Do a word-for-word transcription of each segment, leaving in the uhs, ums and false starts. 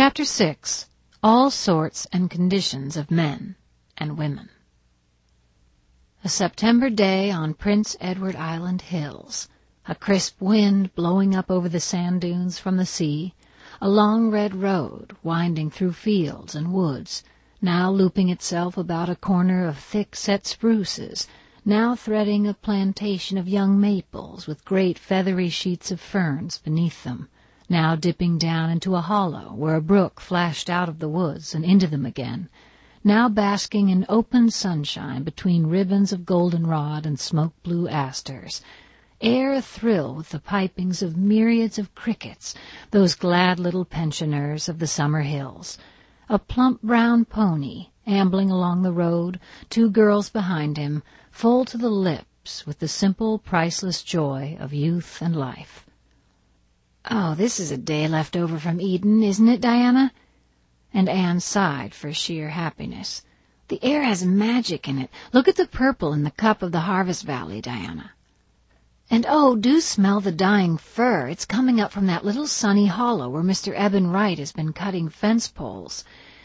Chapter six. All Sorts and Conditions of Men and Women. A September day on Prince Edward Island hills, a crisp wind blowing up over the sand dunes from the sea, a long red road winding through fields and woods, now looping itself about a corner of thick-set spruces, now threading a plantation of young maples with great feathery sheets of ferns beneath them, now dipping down into a hollow where a brook flashed out of the woods and into them again, now basking in open sunshine between ribbons of goldenrod and smoke-blue asters, air athrill with the pipings of myriads of crickets, those glad little pensioners of the summer hills, a plump brown pony ambling along the road, two girls behind him, full to the lips with the simple, priceless joy of youth and life. "Oh, this is a day left over from Eden, isn't it, Diana?" And Anne sighed for sheer happiness. "The air has magic in it. Look at the purple in the cup of the Harvest Valley, Diana. And oh, do smell the dying fir. It's coming up from that little sunny hollow where Mister Eben Wright has been cutting fence poles.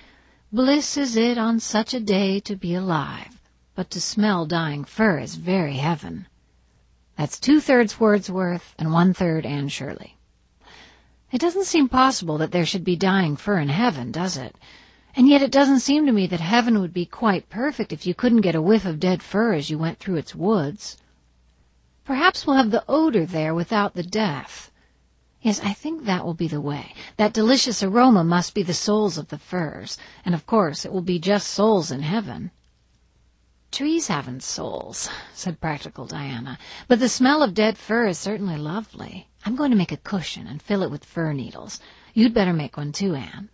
Bliss is it on such a day to be alive, but to smell dying fir is very heaven." That's two-thirds Wordsworth and one-third Anne Shirley. It doesn't seem possible that there should be dying fir in heaven, does it? And yet it doesn't seem to me that heaven would be quite perfect if you couldn't get a whiff of dead fir as you went through its woods. Perhaps we'll have the odor there without the death. Yes, I think that will be the way. That delicious aroma must be the souls of the firs, and of course it will be just souls in heaven. "Trees haven't souls," said practical Diana, "but the smell of dead fir is certainly lovely. I'm going to make a cushion and fill it with fir needles. You'd better make one too, Anne."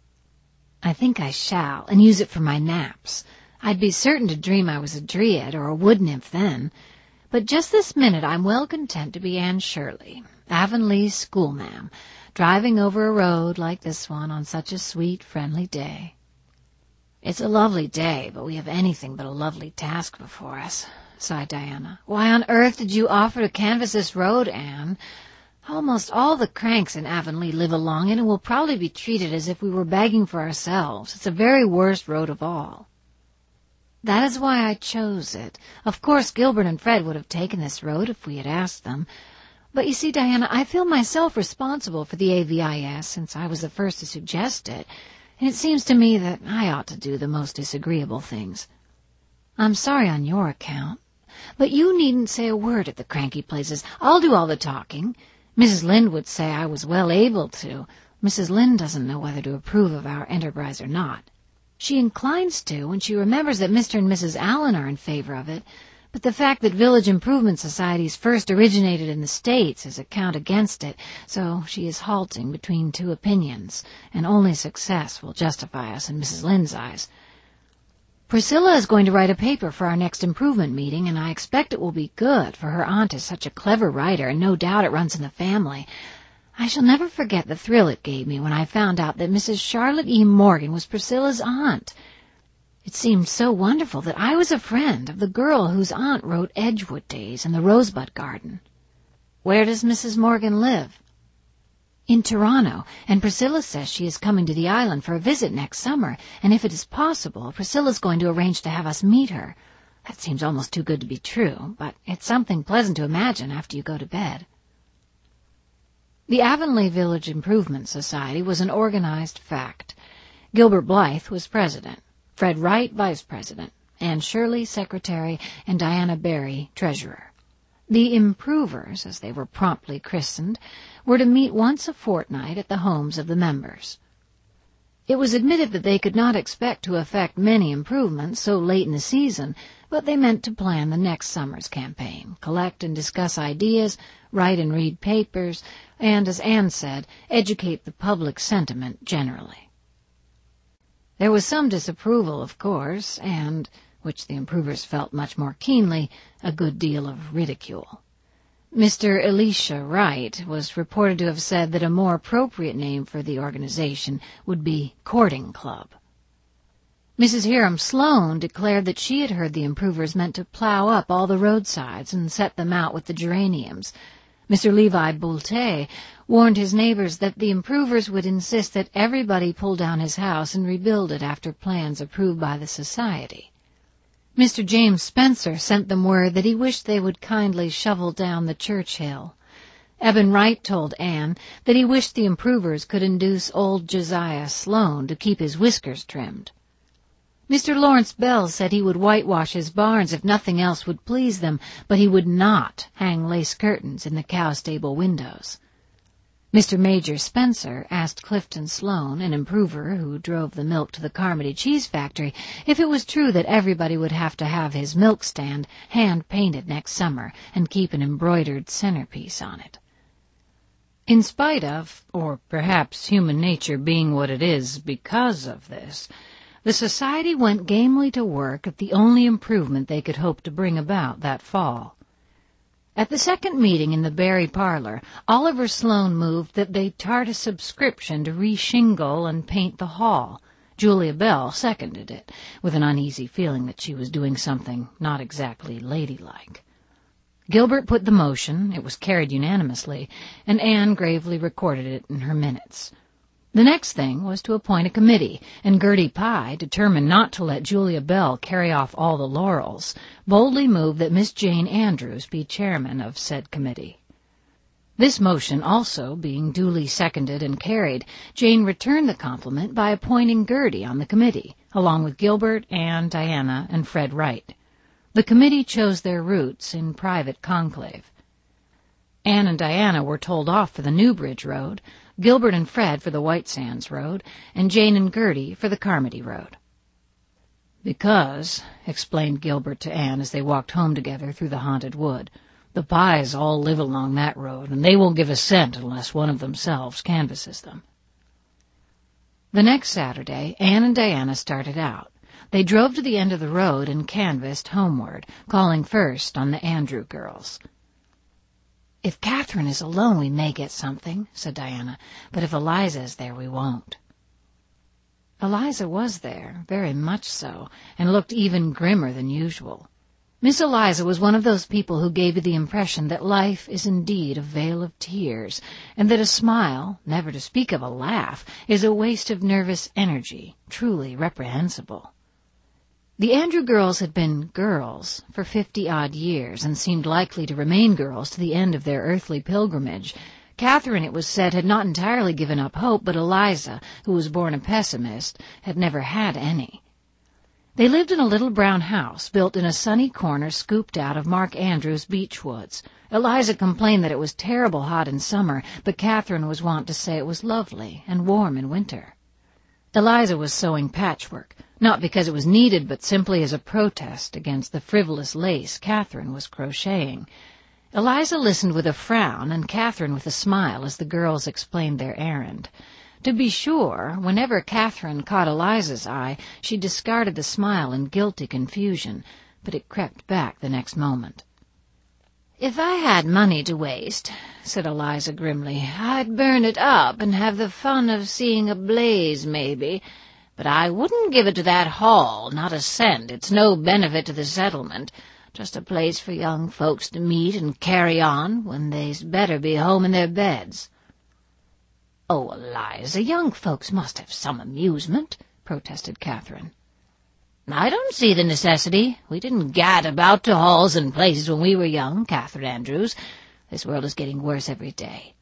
"I think I shall, and use it for my naps. I'd be certain to dream I was a dryad or a wood nymph then. But just this minute I'm well content to be Anne Shirley, Avonlea's schoolma'am, driving over a road like this one on such a sweet, friendly day." "It's a lovely day, but we have anything but a lovely task before us," sighed Diana. "Why on earth did you offer to canvass this road, Anne? Almost all the cranks in Avonlea live along it, and will probably be treated as if we were begging for ourselves. It's the very worst road of all." "That is why I chose it. Of course Gilbert and Fred would have taken this road if we had asked them. But you see, Diana, I feel myself responsible for the A V I S since I was the first to suggest it, and it seems to me that I ought to do the most disagreeable things. I'm sorry on your account, but you needn't say a word at the cranky places. I'll do all the talking. Missus Lynde would say I was well able to. Missus Lynde doesn't know whether to approve of our enterprise or not. She inclines to when she remembers that Mister and Missus Allen are in favor of it, but the fact that village improvement societies first originated in the States is a count against it, so she is halting between two opinions, and only success will justify us in Missus Lynde's eyes. Priscilla is going to write a paper for our next improvement meeting, and I expect it will be good, for her aunt is such a clever writer, and no doubt it runs in the family. I shall never forget the thrill it gave me when I found out that Missus Charlotte E. Morgan was Priscilla's aunt. It seemed so wonderful that I was a friend of the girl whose aunt wrote Edgewood Days and the Rosebud Garden. Where does Missus Morgan live? In Toronto, and Priscilla says she is coming to the island for a visit next summer, and if it is possible, Priscilla's going to arrange to have us meet her. That seems almost too good to be true, but it's something pleasant to imagine after you go to bed. The Avonlea Village Improvement Society was an organized fact. Gilbert Blythe was president, Fred Wright vice president, Anne Shirley secretary, and Diana Barry treasurer. The improvers, as they were promptly christened, were to meet once a fortnight at the homes of the members. It was admitted that they could not expect to effect many improvements so late in the season, but they meant to plan the next summer's campaign, collect and discuss ideas, write and read papers, and, as Anne said, educate the public sentiment generally. There was some disapproval, of course, and, which the improvers felt much more keenly, a good deal of ridicule. Mister Elisha Wright was reported to have said that a more appropriate name for the organization would be Courting Club. Missus Hiram Sloane declared that she had heard the improvers meant to plow up all the roadsides and set them out with the geraniums. Mister Levi Boulter warned his neighbors that the improvers would insist that everybody pull down his house and rebuild it after plans approved by the society. Mister James Spencer sent them word that he wished they would kindly shovel down the church hill. Eben Wright told Anne that he wished the improvers could induce old Josiah Sloane to keep his whiskers trimmed. Mister Lawrence Bell said he would whitewash his barns if nothing else would please them, but he would not hang lace curtains in the cow stable windows. Mister Major Spencer asked Clifton Sloane, an improver who drove the milk to the Carmody cheese factory, if it was true that everybody would have to have his milk stand hand-painted next summer and keep an embroidered centerpiece on it. In spite of, or perhaps human nature being what it is because of this, the society went gamely to work at the only improvement they could hope to bring about that fall. At the second meeting in the Barry parlor, Oliver Sloane moved that they tart a subscription to re-shingle and paint the hall. Julia Bell seconded it, with an uneasy feeling that she was doing something not exactly ladylike. Gilbert put the motion, it was carried unanimously, and Anne gravely recorded it in her minutes. The next thing was to appoint a committee, and Gertie Pye, determined not to let Julia Bell carry off all the laurels, boldly moved that Miss Jane Andrews be chairman of said committee. This motion also being duly seconded and carried, Jane returned the compliment by appointing Gertie on the committee, along with Gilbert, Anne, Diana, and Fred Wright. The committee chose their routes in private conclave. Anne and Diana were told off for the Newbridge Road, Gilbert and Fred for the White Sands Road, and Jane and Gertie for the Carmody Road. "Because," explained Gilbert to Anne as they walked home together through the haunted wood, "the Pyes all live along that road, and they won't give a cent unless one of themselves canvasses them." The next Saturday, Anne and Diana started out. They drove to the end of the road and canvassed homeward, calling first on the Andrew girls. "If Catherine is alone, we may get something," said Diana, "but if Eliza is there, we won't." Eliza was there, very much so, and looked even grimmer than usual. Miss Eliza was one of those people who gave you the impression that life is indeed a vale of tears, and that a smile, never to speak of a laugh, is a waste of nervous energy, truly reprehensible. The Andrew girls had been girls for fifty-odd years and seemed likely to remain girls to the end of their earthly pilgrimage. Catherine, it was said, had not entirely given up hope, but Eliza, who was born a pessimist, had never had any. They lived in a little brown house built in a sunny corner scooped out of Mark Andrews' beech woods. Eliza complained that it was terrible hot in summer, but Catherine was wont to say it was lovely and warm in winter. Eliza was sewing patchwork, not because it was needed, but simply as a protest against the frivolous lace Catherine was crocheting. Eliza listened with a frown, and Catherine with a smile as the girls explained their errand. To be sure, whenever Catherine caught Eliza's eye, she discarded the smile in guilty confusion, but it crept back the next moment. "If I had money to waste," said Eliza grimly, "I'd burn it up and have the fun of seeing a blaze, maybe. But I wouldn't give it to that hall, not a cent. It's no benefit to the settlement. Just a place for young folks to meet and carry on when they's better be home in their beds." "Oh, Eliza, young folks must have some amusement," protested Catherine. "I don't see the necessity. We didn't gad about to halls and places when we were young, Catherine Andrews. This world is getting worse every day."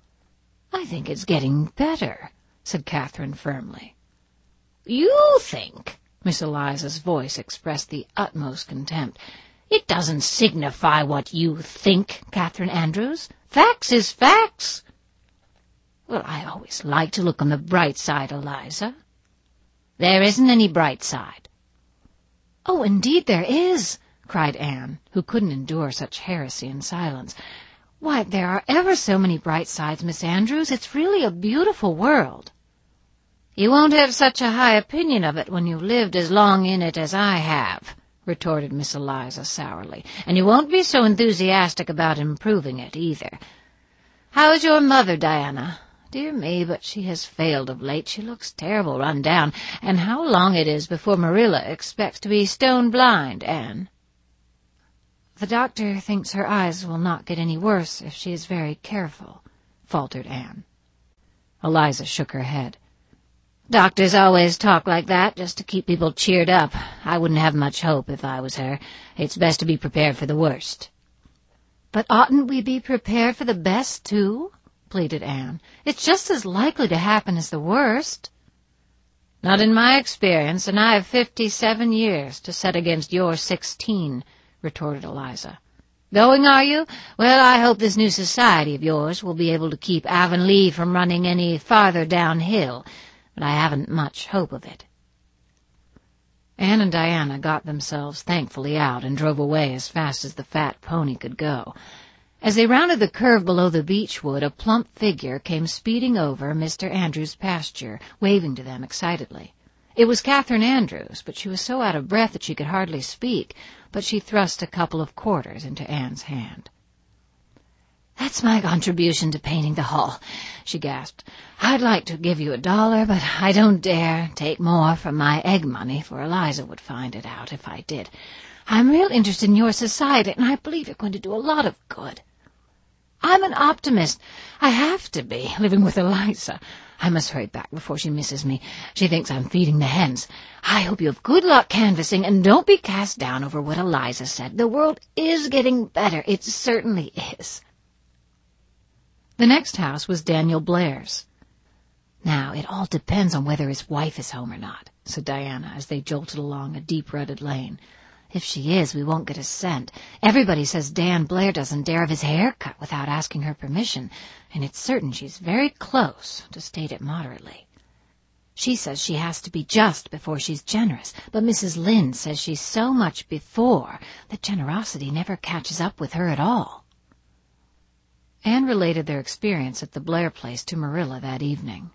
"I think it's getting better," said Catherine firmly. "You think?" Miss Eliza's voice expressed the utmost contempt. "It doesn't signify what you think, Catherine Andrews. Facts is facts." "Well, I always like to look on the bright side, Eliza." "There isn't any bright side." "Oh, indeed there is," cried Anne, who couldn't endure such heresy in silence. "Why, there are ever so many bright sides, Miss Andrews. It's really a beautiful world." "You won't have such a high opinion of it when you've lived as long in it as I have," retorted Miss Eliza sourly, "and you won't be so enthusiastic about improving it, either. How's your mother, Diana? Dear me, but she has failed of late. She looks terrible run down. And how long it is before Marilla expects to be stone blind, Anne?" The doctor thinks her eyes will not get any worse if she is very careful, faltered Anne. Eliza shook her head. Doctors always talk like that, just to keep people cheered up. I wouldn't have much hope if I was her. It's best to be prepared for the worst. But oughtn't we be prepared for the best, too? Pleaded Anne. It's just as likely to happen as the worst. Not in my experience, and I have fifty-seven years to set against your sixteen, retorted Eliza. Going, are you? Well, I hope this new society of yours will be able to keep Avonlea from running any farther downhill, but I haven't much hope of it. Anne and Diana got themselves thankfully out and drove away as fast as the fat pony could go. As they rounded the curve below the beech wood, a plump figure came speeding over Mister Andrews' pasture, waving to them excitedly. It was Catherine Andrews, but she was so out of breath that she could hardly speak, but she thrust a couple of quarters into Anne's hand. "That's my contribution to painting the hall," she gasped. "I'd like to give you a dollar, but I don't dare take more from my egg money, for Eliza would find it out if I did. I'm real interested in your society, and I believe you're going to do a lot of good. I'm an optimist. I have to be, living with Eliza. I must hurry back before she misses me. She thinks I'm feeding the hens. I hope you have good luck canvassing, and don't be cast down over what Eliza said. The world is getting better. It certainly is." The next house was Daniel Blair's. "Now, it all depends on whether his wife is home or not," said Diana as they jolted along a deep-rutted lane. "If she is, we won't get a cent. Everybody says Dan Blair doesn't dare have his hair cut without asking her permission, and it's certain she's very close, to state it moderately. She says she has to be just before she's generous, but Missus Lynde says she's so much before that generosity never catches up with her at all." Anne related their experience at the Blair place to Marilla that evening.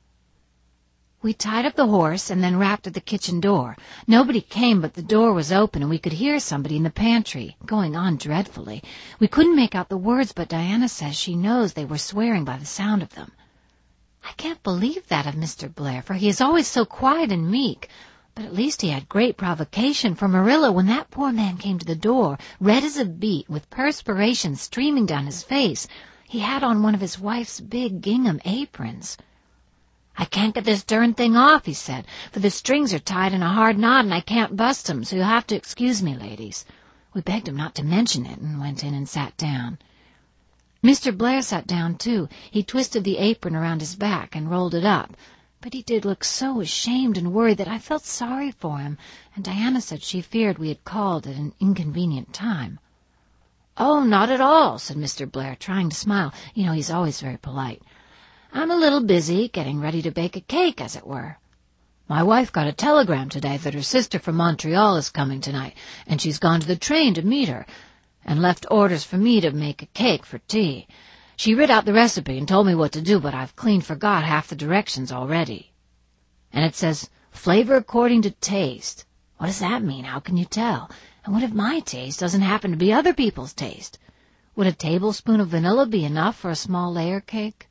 "We tied up the horse and then rapped at the kitchen door. Nobody came, but the door was open, and we could hear somebody in the pantry, going on dreadfully. We couldn't make out the words, but Diana says she knows they were swearing by the sound of them. I can't believe that of Mister Blair, for he is always so quiet and meek. But at least he had great provocation, for Marilla, when that poor man came to the door, red as a beet, with perspiration streaming down his face, he had on one of his wife's big gingham aprons. 'I can't get this darn thing off,' he said, 'for the strings are tied in a hard knot and I can't bust 'em, so you'll have to excuse me, ladies.' We begged him not to mention it and went in and sat down. Mister Blair sat down, too. He twisted the apron around his back and rolled it up. But he did look so ashamed and worried that I felt sorry for him, and Diana said she feared we had called at an inconvenient time. 'Oh, not at all,' said Mister Blair, trying to smile. You know, he's always very polite. 'I'm a little busy, getting ready to bake a cake, as it were. My wife got a telegram today that her sister from Montreal is coming tonight, and she's gone to the train to meet her, and left orders for me to make a cake for tea. She writ out the recipe and told me what to do, but I've clean forgot half the directions already. And it says, flavor according to taste. What does that mean? How can you tell? And what if my taste doesn't happen to be other people's taste? Would a tablespoon of vanilla be enough for a small layer cake?'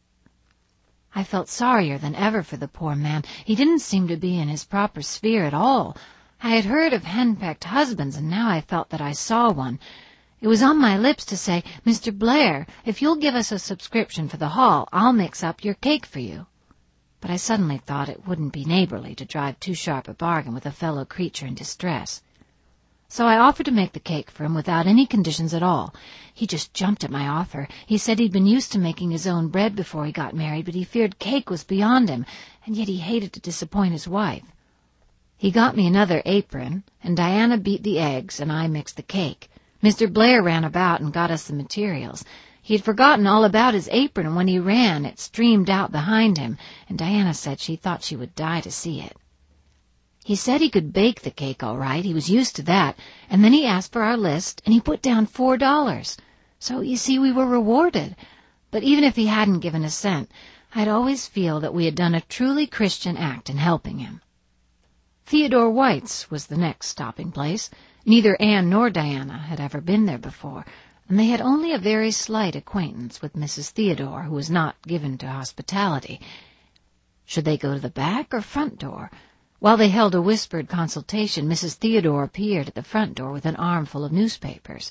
I felt sorrier than ever for the poor man. He didn't seem to be in his proper sphere at all. I had heard of henpecked husbands, and now I felt that I saw one. It was on my lips to say, 'Mister Blair, if you'll give us a subscription for the hall, I'll mix up your cake for you.' But I suddenly thought it wouldn't be neighborly to drive too sharp a bargain with a fellow creature in distress. So I offered to make the cake for him without any conditions at all. He just jumped at my offer. He said he'd been used to making his own bread before he got married, but he feared cake was beyond him, and yet he hated to disappoint his wife. He got me another apron, and Diana beat the eggs, and I mixed the cake. Mister Blair ran about and got us the materials. He had forgotten all about his apron, and when he ran, it streamed out behind him, and Diana said she thought she would die to see it. He said he could bake the cake all right. He was used to that, and then he asked for our list, and he put down four dollars. So, you see, we were rewarded. But even if he hadn't given a cent, I'd always feel that we had done a truly Christian act in helping him. Theodore White's was the next stopping place. Neither Anne nor Diana had ever been there before, and they had only a very slight acquaintance with Missus Theodore, who was not given to hospitality. Should they go to the back or front door? While they held a whispered consultation, Missus Theodore appeared at the front door with an armful of newspapers.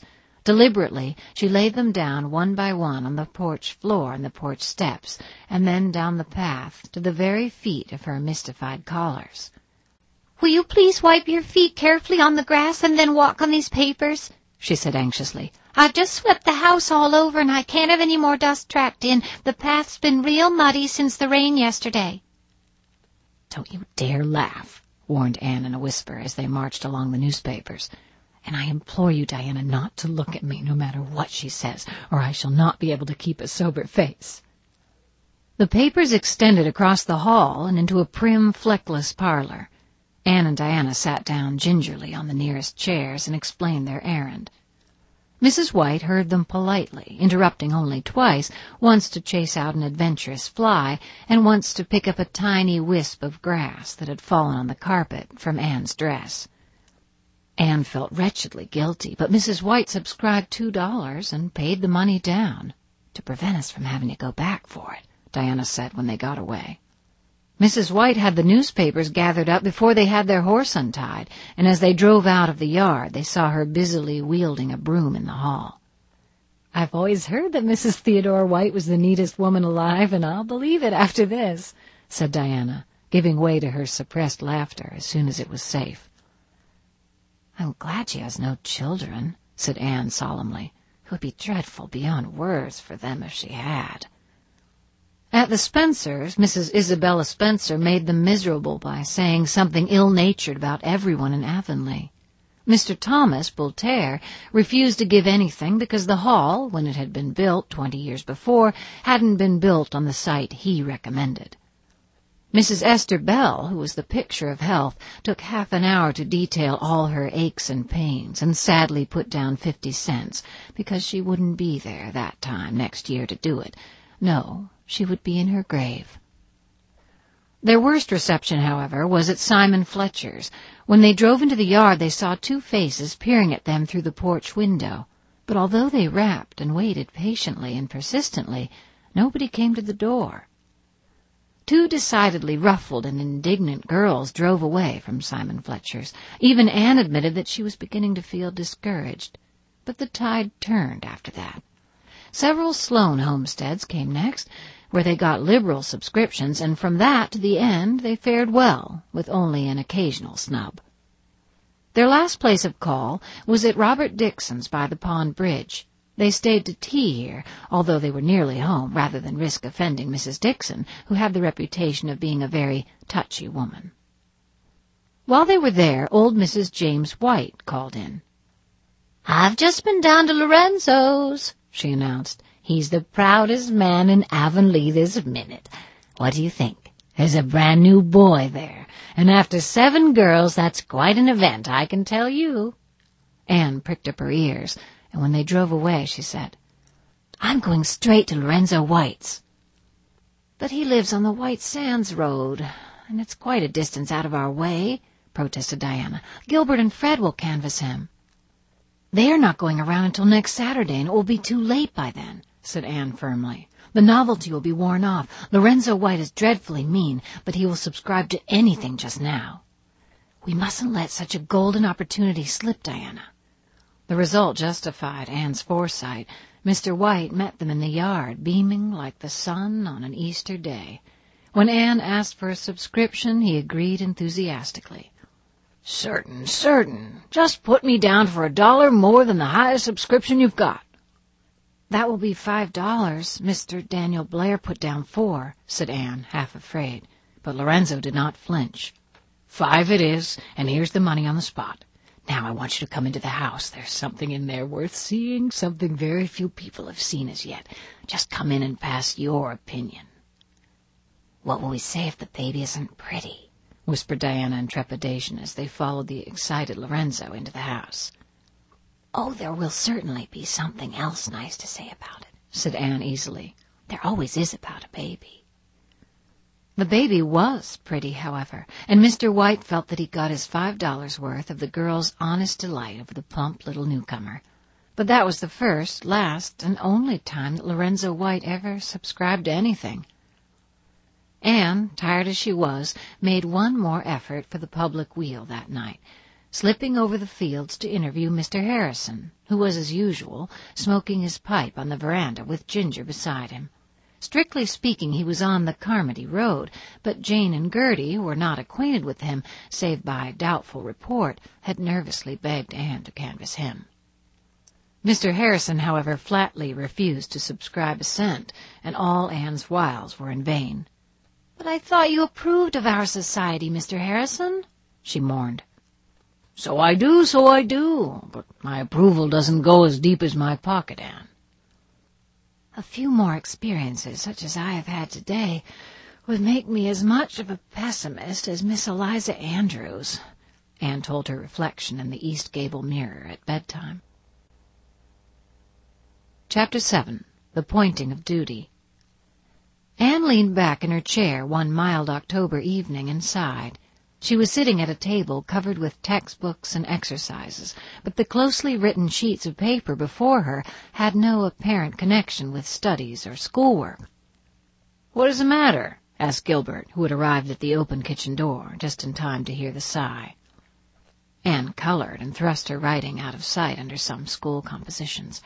Deliberately, she laid them down one by one on the porch floor and the porch steps, and then down the path to the very feet of her mystified callers. "Will you please wipe your feet carefully on the grass and then walk on these papers?" she said anxiously. "I've just swept the house all over, and I can't have any more dust tracked in. The path's been real muddy since the rain yesterday." "Don't you dare laugh," warned Anne in a whisper as they marched along the newspapers. "And I implore you, Diana, not to look at me no matter what she says, or I shall not be able to keep a sober face." The papers extended across the hall and into a prim, fleckless parlor. Anne and Diana sat down gingerly on the nearest chairs and explained their errand. Missus White heard them politely, interrupting only twice, once to chase out an adventurous fly, and once to pick up a tiny wisp of grass that had fallen on the carpet from Anne's dress. Anne felt wretchedly guilty, but Missus White subscribed two dollars and paid the money down, to prevent us from having to go back for it, Diana said when they got away. Missus White had the newspapers gathered up before they had their horse untied, and as they drove out of the yard they saw her busily wielding a broom in the hall. "I've always heard that Missus Theodore White was the neatest woman alive, and I'll believe it after this," said Diana, giving way to her suppressed laughter as soon as it was safe. "I'm glad she has no children," said Anne solemnly. "It would be dreadful beyond words for them if she had." At the Spencers, Missus Isabella Spencer made them miserable by saying something ill-natured about everyone in Avonlea. Mister Thomas Boulter refused to give anything because the hall, when it had been built twenty years before, hadn't been built on the site he recommended. Missus Esther Bell, who was the picture of health, took half an hour to detail all her aches and pains, and sadly put down fifty cents, because she wouldn't be there that time next year to do it. No, she would be in her grave. Their worst reception, however, was at Simon Fletcher's. When they drove into the yard, they saw two faces peering at them through the porch window. But although they rapped and waited patiently and persistently, nobody came to the door. Two decidedly ruffled and indignant girls drove away from Simon Fletcher's. Even Anne admitted that she was beginning to feel discouraged. But the tide turned after that. Several Sloane homesteads came next, where they got liberal subscriptions, and from that to the end they fared well, with only an occasional snub. Their last place of call was at Robert Dixon's by the Pond Bridge. They stayed to tea here, although they were nearly home, rather than risk offending Missus Dixon, who had the reputation of being a very touchy woman. While they were there, old Missus James White called in. "I've just been down to Lorenzo's," she announced. "He's the proudest man in Avonlea this minute. What do you think? There's a brand new boy there, and after seven girls, that's quite an event, I can tell you." Anne pricked up her ears, and when they drove away, she said, "I'm going straight to Lorenzo White's." "But he lives on the White Sands Road, and it's quite a distance out of our way," protested Diana. "Gilbert and Fred will canvass him." "They're not going around until next Saturday, and it will be too late by then," said Anne firmly. "The novelty will be worn off. Lorenzo White is dreadfully mean, but he will subscribe to anything just now. We mustn't let such a golden opportunity slip, Diana." The result justified Anne's foresight. Mister White met them in the yard, beaming like the sun on an Easter day. When Anne asked for a subscription, he agreed enthusiastically. "Certain, certain. Just put me down for a dollar more than the highest subscription you've got." "That will be five dollars. Mister Daniel Blair put down four," said Anne, half afraid. But Lorenzo did not flinch. "Five it is, and here's the money on the spot. Now I want you to come into the house. There's something in there worth seeing, something very few people have seen as yet. Just come in and pass your opinion." "What will we say if the baby isn't pretty?" whispered Diana in trepidation as they followed the excited Lorenzo into the house. "Oh, there will certainly be something else nice to say about it," said Anne easily. "There always is about a baby." The baby was pretty, however, and Mister White felt that he got his five dollars worth of the girl's honest delight over the plump little newcomer. But that was the first, last, and only time that Lorenzo White ever subscribed to anything. Anne, tired as she was, made one more effort for the public weal that night. slipping over the fields to interview Mister Harrison, who was, as usual, smoking his pipe on the veranda with Ginger beside him. Strictly speaking, he was on the Carmody Road, but Jane and Gertie, who were not acquainted with him, save by doubtful report, had nervously begged Anne to canvass him. Mister Harrison, however, flatly refused to subscribe assent, and all Anne's wiles were in vain. "But I thought you approved of our society, Mister Harrison," she mourned. "So I do, so I do, but my approval doesn't go as deep as my pocket, Anne." "A few more experiences, such as I have had today, would make me as much of a pessimist as Miss Eliza Andrews," Anne told her reflection in the east gable mirror at bedtime. Chapter seven. The Pointing of Duty. Anne leaned back in her chair one mild October evening and sighed. She was sitting at a table covered with textbooks and exercises, but the closely written sheets of paper before her had no apparent connection with studies or schoolwork. "What is the matter?" asked Gilbert, who had arrived at the open kitchen door, just in time to hear the sigh. Anne colored and thrust her writing out of sight under some school compositions.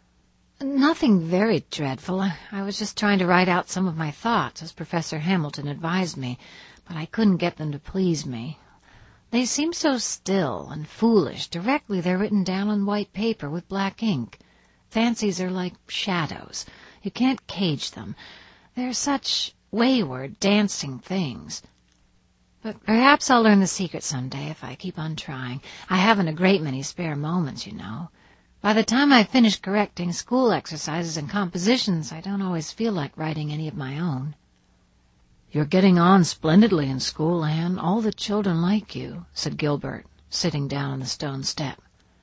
"Nothing very dreadful. I, I was just trying to write out some of my thoughts, as Professor Hamilton advised me, but I couldn't get them to please me. They seem so still and foolish directly they're written down on white paper with black ink. Fancies are like shadows. You can't cage them. They're such wayward, dancing things. But perhaps I'll learn the secret some day if I keep on trying. I haven't a great many spare moments, you know. By the time I finish correcting school exercises and compositions, I don't always feel like writing any of my own." "You're getting on splendidly in school, Anne. All the children like you," said Gilbert, sitting down on the stone step.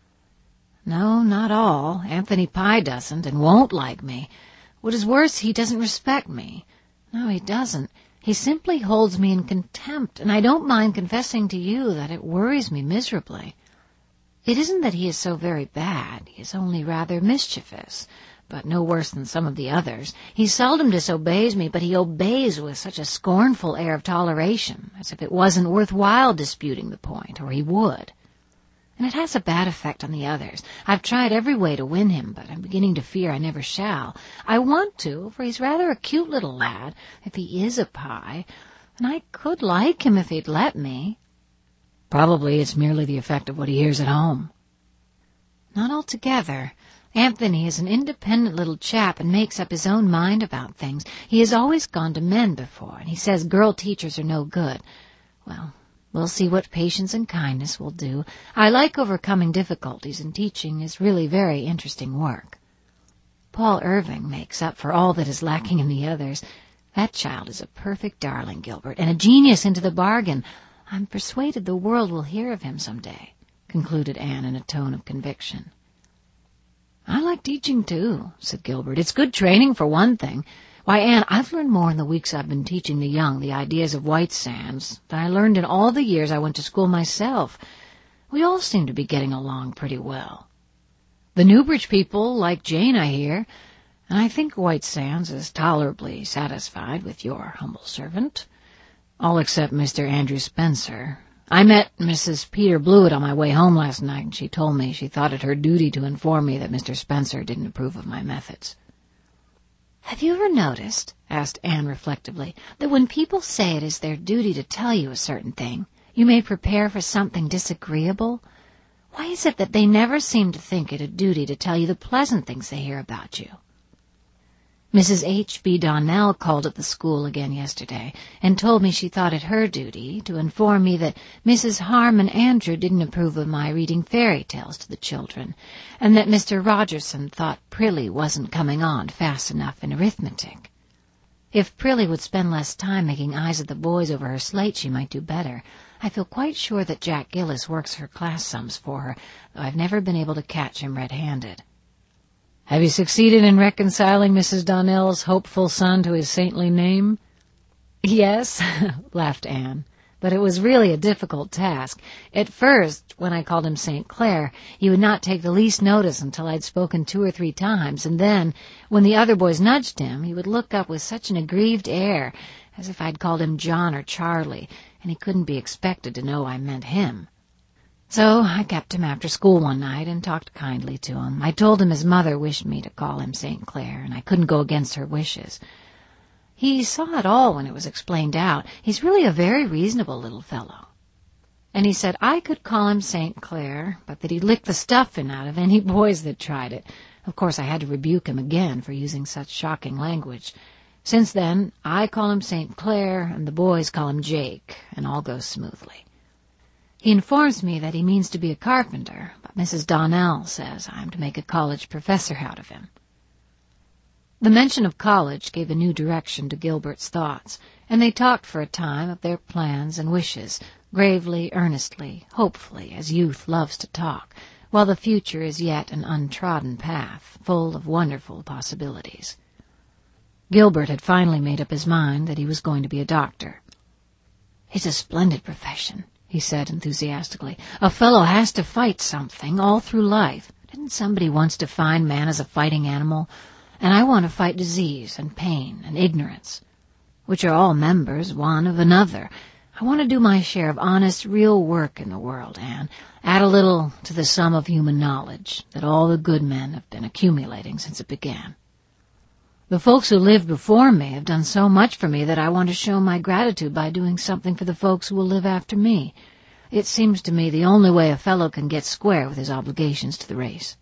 "No, not all. Anthony Pye doesn't and won't like me. What is worse, he doesn't respect me. No, he doesn't. He simply holds me in contempt, and I don't mind confessing to you that it worries me miserably. It isn't that he is so very bad. He is only rather mischievous, but no worse than some of the others. He seldom disobeys me, but he obeys with such a scornful air of toleration, as if it wasn't worthwhile disputing the point, or he would. And it has a bad effect on the others. I've tried every way to win him, but I'm beginning to fear I never shall. I want to, for he's rather a cute little lad, if he is a Pye, and I could like him if he'd let me." "Probably it's merely the effect of what he hears at home." "Not altogether. Anthony is an independent little chap and makes up his own mind about things. He has always gone to men before, and he says girl teachers are no good. Well, we'll see what patience and kindness will do. I like overcoming difficulties, and teaching is really very interesting work. Paul Irving makes up for all that is lacking in the others. That child is a perfect darling, Gilbert, and a genius into the bargain. I'm persuaded the world will hear of him some day," concluded Anne in a tone of conviction. "I like teaching, too," said Gilbert. "It's good training, for one thing. Why, Anne, I've learned more in the weeks I've been teaching the young the ideas of White Sands than I learned in all the years I went to school myself. We all seem to be getting along pretty well. The Newbridge people like Jane, I hear, and I think White Sands is tolerably satisfied with your humble servant. All except Mister Andrew Spencer. I met Missus Peter Blewett on my way home last night, and she told me she thought it her duty to inform me that Mister Spencer didn't approve of my methods." "Have you ever noticed," asked Anne reflectively, "that when people say it is their duty to tell you a certain thing, you may prepare for something disagreeable? Why is it that they never seem to think it a duty to tell you the pleasant things they hear about you?" Missus H B Donnell called at the school again yesterday and told me she thought it her duty to inform me that Missus Harmon Andrew didn't approve of my reading fairy tales to the children, and that Mister Rogerson thought Prillie wasn't coming on fast enough in arithmetic. If Prillie would spend less time making eyes at the boys over her slate, she might do better. I feel quite sure that Jack Gillis works her class sums for her, though I've never been able to catch him red-handed. "Have you succeeded in reconciling Missus Donnell's hopeful son to his saintly name?" "Yes," laughed Anne, "but it was really a difficult task. At first, when I called him Saint Clair, he would not take the least notice until I'd spoken two or three times, and then, when the other boys nudged him, he would look up with such an aggrieved air, as if I'd called him John or Charlie, and he couldn't be expected to know I meant him." So I kept him after school one night and talked kindly to him. I told him his mother wished me to call him Saint Clair, and I couldn't go against her wishes. He saw it all when it was explained out. He's really a very reasonable little fellow. And he said I could call him Saint Clair, but that he'd lick the stuffing out of any boys that tried it. Of course, I had to rebuke him again for using such shocking language. Since then, I call him Saint Clair, and the boys call him Jake, and all goes smoothly. He informs me that he means to be a carpenter, but Missus Donnell says I'm to make a college professor out of him. The mention of college gave a new direction to Gilbert's thoughts, and they talked for a time of their plans and wishes, gravely, earnestly, hopefully, as youth loves to talk, while the future is yet an untrodden path, full of wonderful possibilities. Gilbert had finally made up his mind that he was going to be a doctor. "It's a splendid profession," he said enthusiastically. "A fellow has to fight something all through life. Didn't somebody once define man as a fighting animal? And I want to fight disease and pain and ignorance, which are all members one of another. I want to do my share of honest, real work in the world, Anne, add a little to the sum of human knowledge that all the good men have been accumulating since it began. The folks who lived before me have done so much for me that I want to show my gratitude by doing something for the folks who will live after me. It seems to me the only way a fellow can get square with his obligations to the race."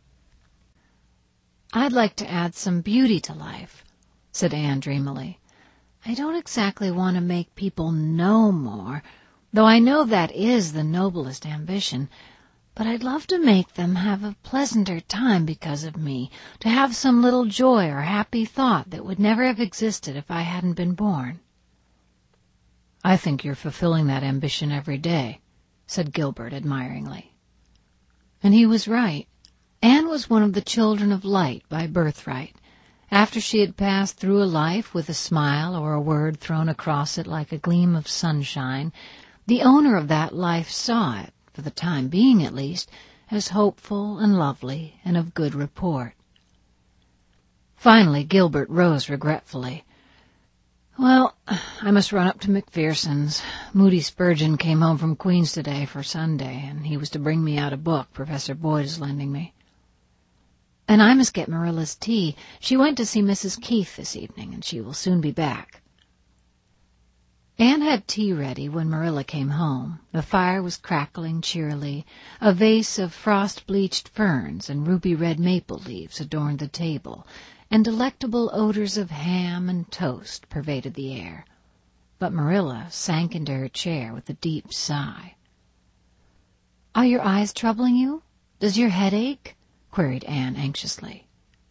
"I'd like to add some beauty to life," said Anne dreamily. "I don't exactly want to make people know more, though I know that is the noblest ambition, but I'd love to make them have a pleasanter time because of me, to have some little joy or happy thought that would never have existed if I hadn't been born." "I think you're fulfilling that ambition every day," said Gilbert admiringly. And he was right. Anne was one of the children of light by birthright. After she had passed through a life with a smile or a word thrown across it like a gleam of sunshine, the owner of that life saw it, for the time being at least, as hopeful and lovely and of good report. Finally Gilbert rose regretfully. "Well, I must run up to McPherson's. Moody Spurgeon came home from Queens today for Sunday, and he was to bring me out a book Professor Boyd is lending me. And I must get Marilla's tea. She went to see Missus Keith this evening, and she will soon be back." Anne had tea ready when Marilla came home. The fire was crackling cheerily. A vase of frost-bleached ferns and ruby-red maple leaves adorned the table, and delectable odors of ham and toast pervaded the air. But Marilla sank into her chair with a deep sigh. "Are your eyes troubling you? Does your head ache?" queried Anne anxiously.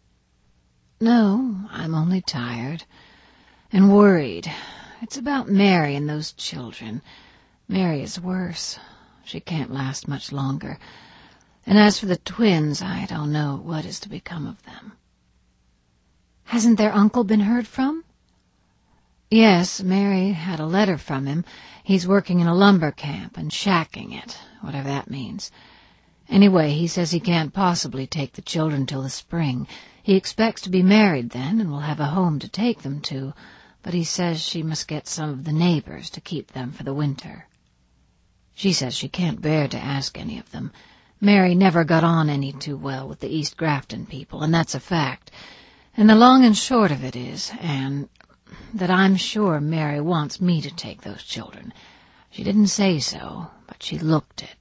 "No, I'm only tired and worried. It's about Mary and those children. Mary is worse. She can't last much longer. And as for the twins, I don't know what is to become of them." "Hasn't their uncle been heard from?" "Yes, Mary had a letter from him. He's working in a lumber camp and shacking it, whatever that means. Anyway, he says he can't possibly take the children till the spring. He expects to be married then and will have a home to take them to, but he says she must get some of the neighbors to keep them for the winter. She says she can't bear to ask any of them. Mary never got on any too well with the East Grafton people, and that's a fact. And the long and short of it is, Anne, that I'm sure Mary wants me to take those children. She didn't say so, but she looked it."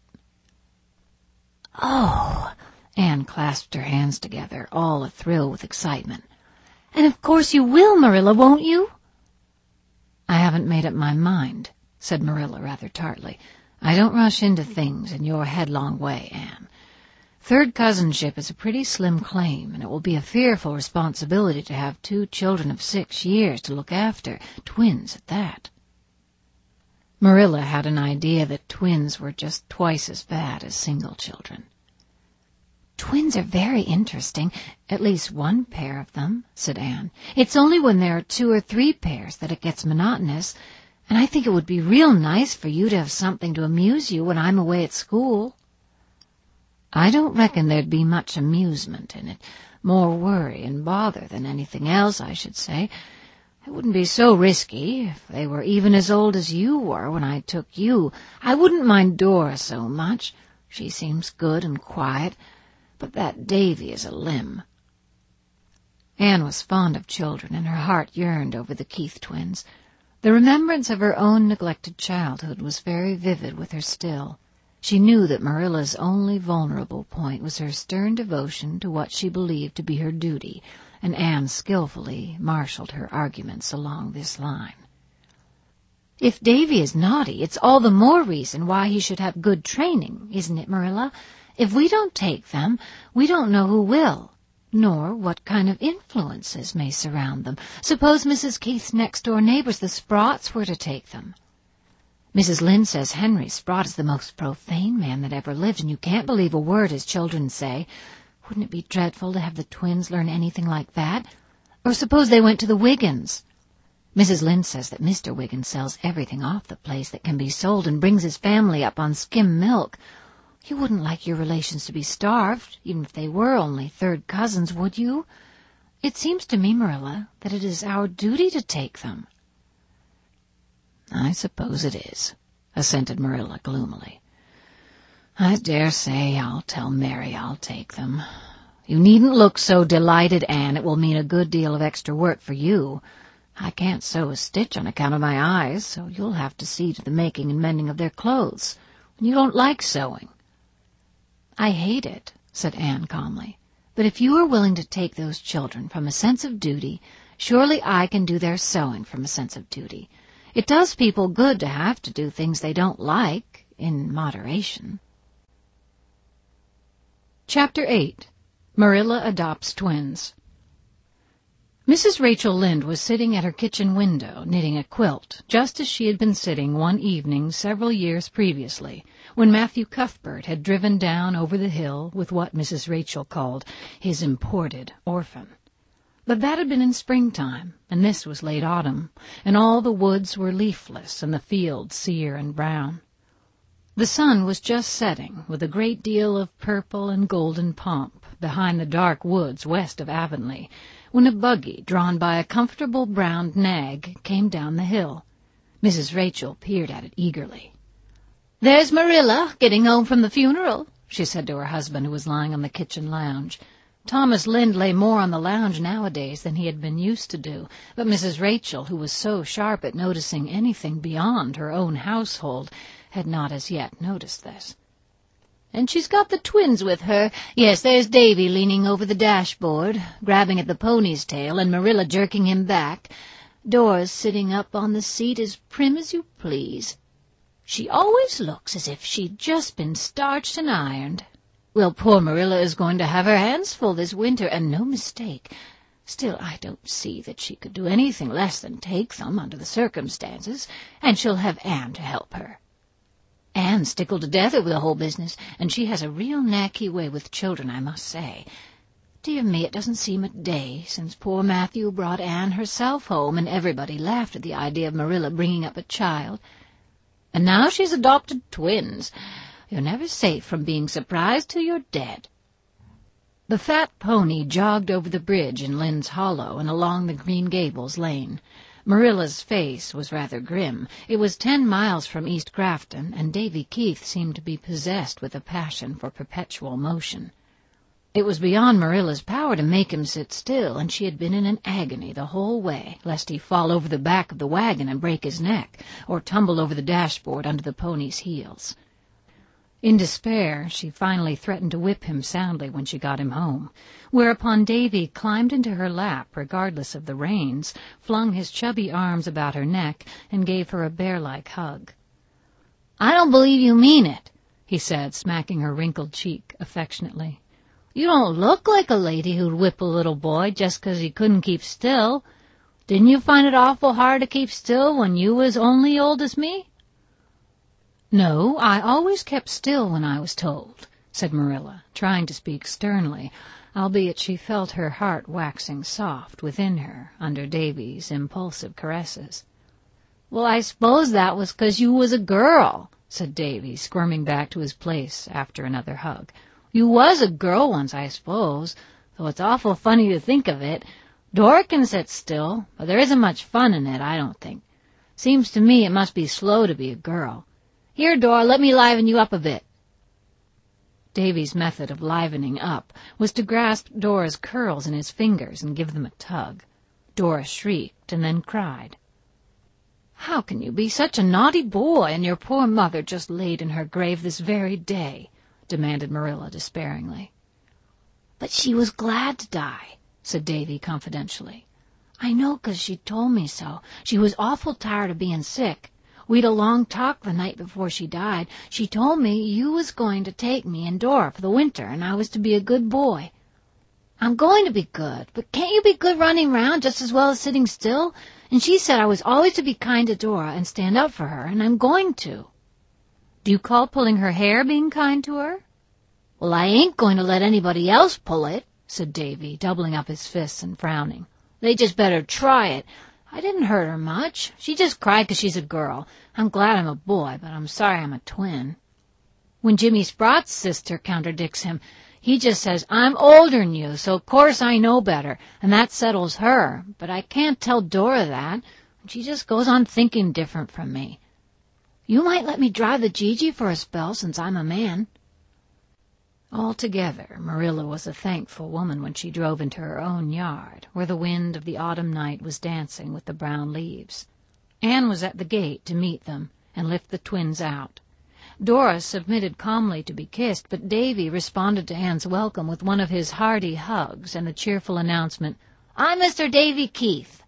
"Oh!" Anne clasped her hands together, all athrill with excitement. "And of course you will, Marilla, won't you?" "I haven't made up my mind," said Marilla rather tartly. "I don't rush into things in your headlong way, Anne. Third cousinship is a pretty slim claim, and it will be a fearful responsibility to have two children of six years to look after, twins at that." Marilla had an idea that twins were just twice as bad as single children. "Twins are very interesting, at least one pair of them," said Anne. "It's only when there are two or three pairs that it gets monotonous, and I think it would be real nice for you to have something to amuse you when I'm away at school." "I don't reckon there'd be much amusement in it. More worry and bother than anything else, I should say. It wouldn't be so risky if they were even as old as you were when I took you. I wouldn't mind Dora so much. She seems good and quiet, but that Davy is a limb." Anne was fond of children, and her heart yearned over the Keith twins. The remembrance of her own neglected childhood was very vivid with her still. She knew that Marilla's only vulnerable point was her stern devotion to what she believed to be her duty, and Anne skillfully marshaled her arguments along this line. "If Davy is naughty, it's all the more reason why he should have good training, isn't it, Marilla? If we don't take them, we don't know who will, nor what kind of influences may surround them. Suppose Missus Keith's next-door neighbors, the Sprotts, were to take them. Missus Lynde says Henry Sprott is the most profane man that ever lived, and you can't believe a word his children say. Wouldn't it be dreadful to have the twins learn anything like that? Or suppose they went to the Wiggins. Missus Lynde says that Mister Wiggins sells everything off the place that can be sold and brings his family up on skim milk. You wouldn't like your relations to be starved, even if they were only third cousins, would you? It seems to me, Marilla, that it is our duty to take them." "I suppose it is," assented Marilla gloomily. "I dare say I'll tell Mary I'll take them. You needn't look so delighted, Anne. It will mean a good deal of extra work for you. I can't sew a stitch on account of my eyes, so you'll have to see to the making and mending of their clothes. You don't like sewing." "I hate it," said Anne calmly. "But if you are willing to take those children from a sense of duty, surely I can do their sewing from a sense of duty. It does people good to have to do things they don't like, in moderation." Chapter eight. Marilla Adopts Twins. Missus Rachel Lynde was sitting at her kitchen window knitting a quilt, just as she had been sitting one evening several years previously, when Matthew Cuthbert had driven down over the hill with what Missus Rachel called his imported orphan. But that had been in springtime, and this was late autumn, and all the woods were leafless and the fields sere and brown. The sun was just setting, with a great deal of purple and golden pomp behind the dark woods west of Avonlea, when a buggy drawn by a comfortable brown nag came down the hill. Missus Rachel peered at it eagerly. "There's Marilla, getting home from the funeral," she said to her husband, who was lying on the kitchen lounge. Thomas Lynde lay more on the lounge nowadays than he had been used to do, but Missus Rachel, who was so sharp at noticing anything beyond her own household, had not as yet noticed this. "And she's got the twins with her. Yes, there's Davy leaning over the dashboard, grabbing at the pony's tail, and Marilla jerking him back. Dora's sitting up on the seat as prim as you please. She always looks as if she'd just been starched and ironed. Well, poor Marilla is going to have her hands full this winter, and no mistake. Still, I don't see that she could do anything less than take them under the circumstances, and she'll have Anne to help her. Anne's tickled to death over the whole business, and she has a real knacky way with children, I must say. Dear me, it doesn't seem a day since poor Matthew brought Anne herself home, and everybody laughed at the idea of Marilla bringing up a child. And now she's adopted twins. You're never safe from being surprised till you're dead." The fat pony jogged over the bridge in Lynn's Hollow and along the Green Gables lane. Marilla's face was rather grim. It was ten miles from East Grafton, and Davy Keith seemed to be possessed with a passion for perpetual motion. It was beyond Marilla's power to make him sit still, and she had been in an agony the whole way, lest he fall over the back of the wagon and break his neck, or tumble over the dashboard under the pony's heels. In despair, she finally threatened to whip him soundly when she got him home, whereupon Davy climbed into her lap, regardless of the reins, flung his chubby arms about her neck, and gave her a bear-like hug. "I don't believe you mean it," he said, smacking her wrinkled cheek affectionately. "You don't look like a lady who'd whip a little boy just 'cause he couldn't keep still. Didn't you find it awful hard to keep still when you was only old as me?" "No, I always kept still when I was told," said Marilla, trying to speak sternly, albeit she felt her heart waxing soft within her under Davy's impulsive caresses. "Well, I suppose that was 'cause you was a girl," said Davy, squirming back to his place after another hug. "You was a girl once, I suppose, though it's awful funny to think of it. Dora can sit still, but there isn't much fun in it, I don't think. Seems to me it must be slow to be a girl. Here, Dora, let me liven you up a bit." Davy's method of livening up was to grasp Dora's curls in his fingers and give them a tug. Dora shrieked and then cried. "How can you be such a naughty boy, and your poor mother just laid in her grave this very day?" demanded Marilla despairingly. "But she was glad to die," said Davy confidentially. "I know, 'cause she told me so. She was awful tired of being sick. We'd a long talk the night before she died. She told me you was going to take me and Dora for the winter, and I was to be a good boy. I'm going to be good, but can't you be good running round just as well as sitting still? And she said I was always to be kind to Dora and stand up for her, and I'm going to." "Do you call pulling her hair being kind to her?" "Well, I ain't going to let anybody else pull it," said Davy, doubling up his fists and frowning. "They just better try it. I didn't hurt her much. She just cried 'cause she's a girl. I'm glad I'm a boy, but I'm sorry I'm a twin." When Jimmy Sprott's sister contradicts him, he just says, "I'm older'n you, so of course I know better, and that settles her. But I can't tell Dora that, and she just goes on thinking different from me. You might let me drive the Gigi for a spell, since I'm a man." Altogether, Marilla was a thankful woman when she drove into her own yard, where the wind of the autumn night was dancing with the brown leaves. Anne was at the gate to meet them and lift the twins out. Dora submitted calmly to be kissed, but Davy responded to Anne's welcome with one of his hearty hugs and the cheerful announcement, "I'm Mister Davy Keith."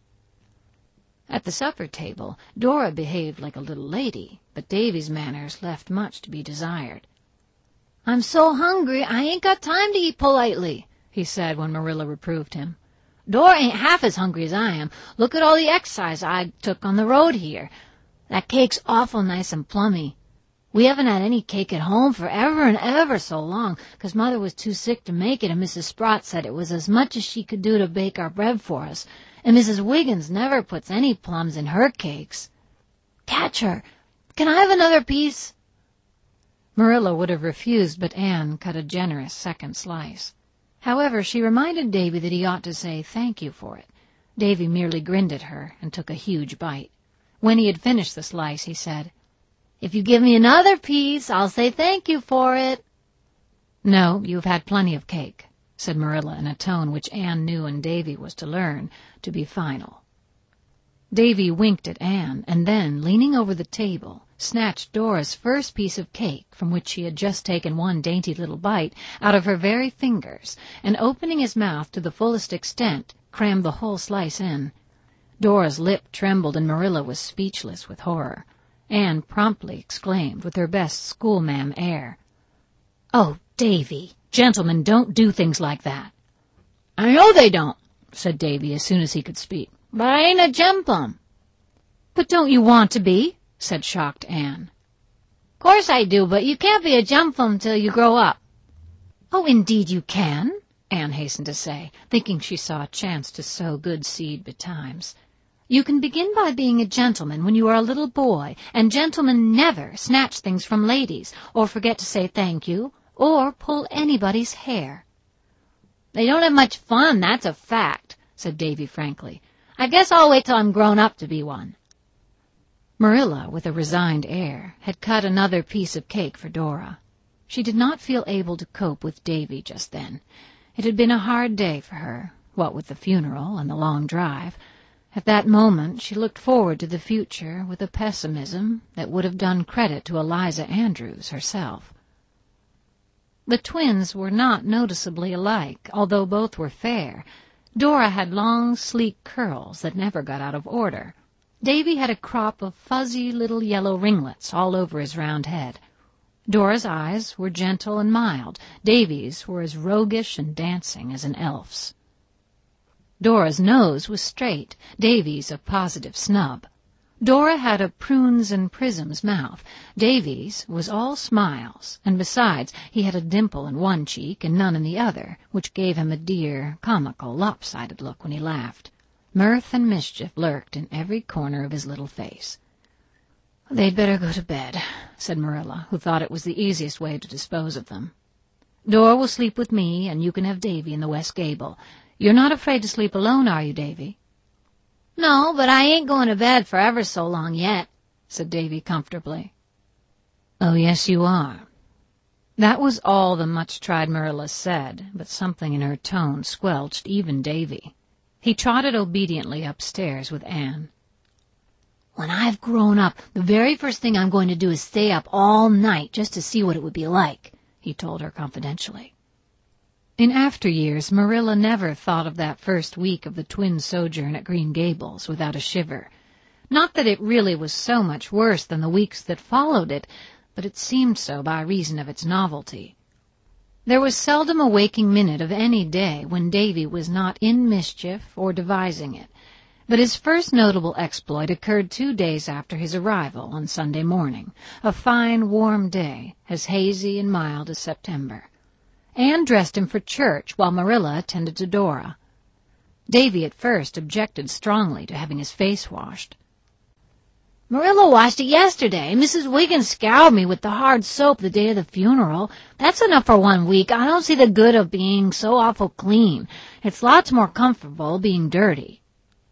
At the supper table, Dora behaved like a little lady, but Davy's manners left much to be desired. "I'm so hungry I ain't got time to eat politely," he said when Marilla reproved him. "Dora ain't half as hungry as I am. Look at all the exercise I took on the road here. That cake's awful nice and plummy. We haven't had any cake at home for ever and ever so long, 'cause Mother was too sick to make it, and Missus Sprott said it was as much as she could do to bake our bread for us, and Missus Wiggins never puts any plums in her cakes. Catch her! Can I have another piece?" Marilla would have refused, but Anne cut a generous second slice. However, she reminded Davy that he ought to say thank you for it. Davy merely grinned at her and took a huge bite. When he had finished the slice, he said, "If you give me another piece, I'll say thank you for it." "No, you've had plenty of cake," said Marilla in a tone which Anne knew and Davy was to learn to be final. Davy winked at Anne, and then, leaning over the table, snatched Dora's first piece of cake, from which she had just taken one dainty little bite, out of her very fingers, and opening his mouth to the fullest extent, crammed the whole slice in. Dora's lip trembled, and Marilla was speechless with horror. Anne promptly exclaimed, with her best schoolma'am air, "Oh, Davy, gentlemen don't do things like that." "I know they don't," said Davy as soon as he could speak, "but I ain't a gemplum." "But don't you want to be?" said shocked Anne. "Course I do, but you can't be a gemplum till you grow up." "Oh, indeed you can," Anne hastened to say, thinking she saw a chance to sow good seed betimes. "You can begin by being a gentleman when you are a little boy, and gentlemen never snatch things from ladies, or forget to say thank you, or pull anybody's hair." "They don't have much fun, that's a fact," said Davy frankly. "I guess I'll wait till I'm grown up to be one." Marilla, with a resigned air, had cut another piece of cake for Dora. She did not feel able to cope with Davy just then. It had been a hard day for her, what with the funeral and the long drive. At that moment she looked forward to the future with a pessimism that would have done credit to Eliza Andrews herself. The twins were not noticeably alike, although both were fair. Dora had long, sleek curls that never got out of order. Davy had a crop of fuzzy little yellow ringlets all over his round head. Dora's eyes were gentle and mild. Davy's were as roguish and dancing as an elf's. Dora's nose was straight, Davy's a positive snub. Dora had a prunes and prisms mouth. Davy's was all smiles, and besides, he had a dimple in one cheek and none in the other, which gave him a dear, comical, lopsided look when he laughed. Mirth and mischief lurked in every corner of his little face. "They'd better go to bed," said Marilla, who thought it was the easiest way to dispose of them. "Dora will sleep with me, and you can have Davy in the west gable. You're not afraid to sleep alone, are you, Davy?" "No, but I ain't going to bed for ever so long yet," said Davy comfortably. "Oh, yes, you are." That was all the much-tried Marilla said, but something in her tone squelched even Davy. He trotted obediently upstairs with Anne. "When I've grown up, the very first thing I'm going to do is stay up all night just to see what it would be like," he told her confidentially. In after years, Marilla never thought of that first week of the twin sojourn at Green Gables without a shiver. Not that it really was so much worse than the weeks that followed it, but it seemed so by reason of its novelty. There was seldom a waking minute of any day when Davy was not in mischief or devising it, but his first notable exploit occurred two days after his arrival on Sunday morning, a fine, warm day, as hazy and mild as September. Anne dressed him for church while Marilla attended to Dora. Davy at first objected strongly to having his face washed. "Marilla washed it yesterday. Missus Wiggins scoured me with the hard soap the day of the funeral. That's enough for one week. I don't see the good of being so awful clean. It's lots more comfortable being dirty."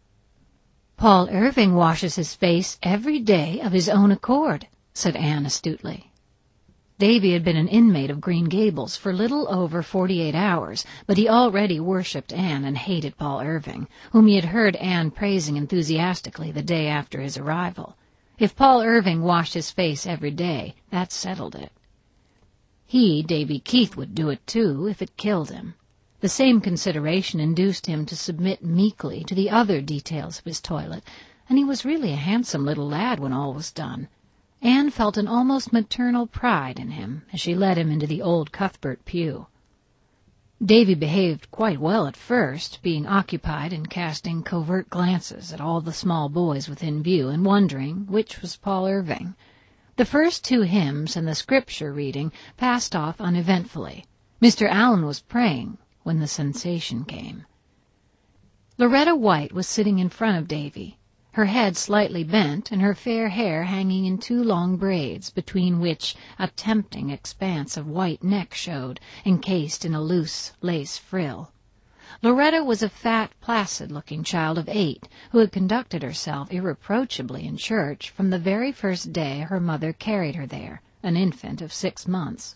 "Paul Irving washes his face every day of his own accord," said Anne astutely. Davy had been an inmate of Green Gables for little over forty-eight hours, but he already worshipped Anne and hated Paul Irving, whom he had heard Anne praising enthusiastically the day after his arrival. If Paul Irving washed his face every day, that settled it. He, Davy Keith, would do it too, if it killed him. The same consideration induced him to submit meekly to the other details of his toilet, and he was really a handsome little lad when all was done. Anne felt an almost maternal pride in him as she led him into the old Cuthbert pew. Davy behaved quite well at first, being occupied in casting covert glances at all the small boys within view and wondering which was Paul Irving. The first two hymns and the scripture reading passed off uneventfully. Mister Allen was praying when the sensation came. Loretta White was sitting in front of Davy, her head slightly bent and her fair hair hanging in two long braids, between which a tempting expanse of white neck showed, encased in a loose lace frill. Loretta was a fat, placid-looking child of eight, who had conducted herself irreproachably in church from the very first day her mother carried her there, an infant of six months.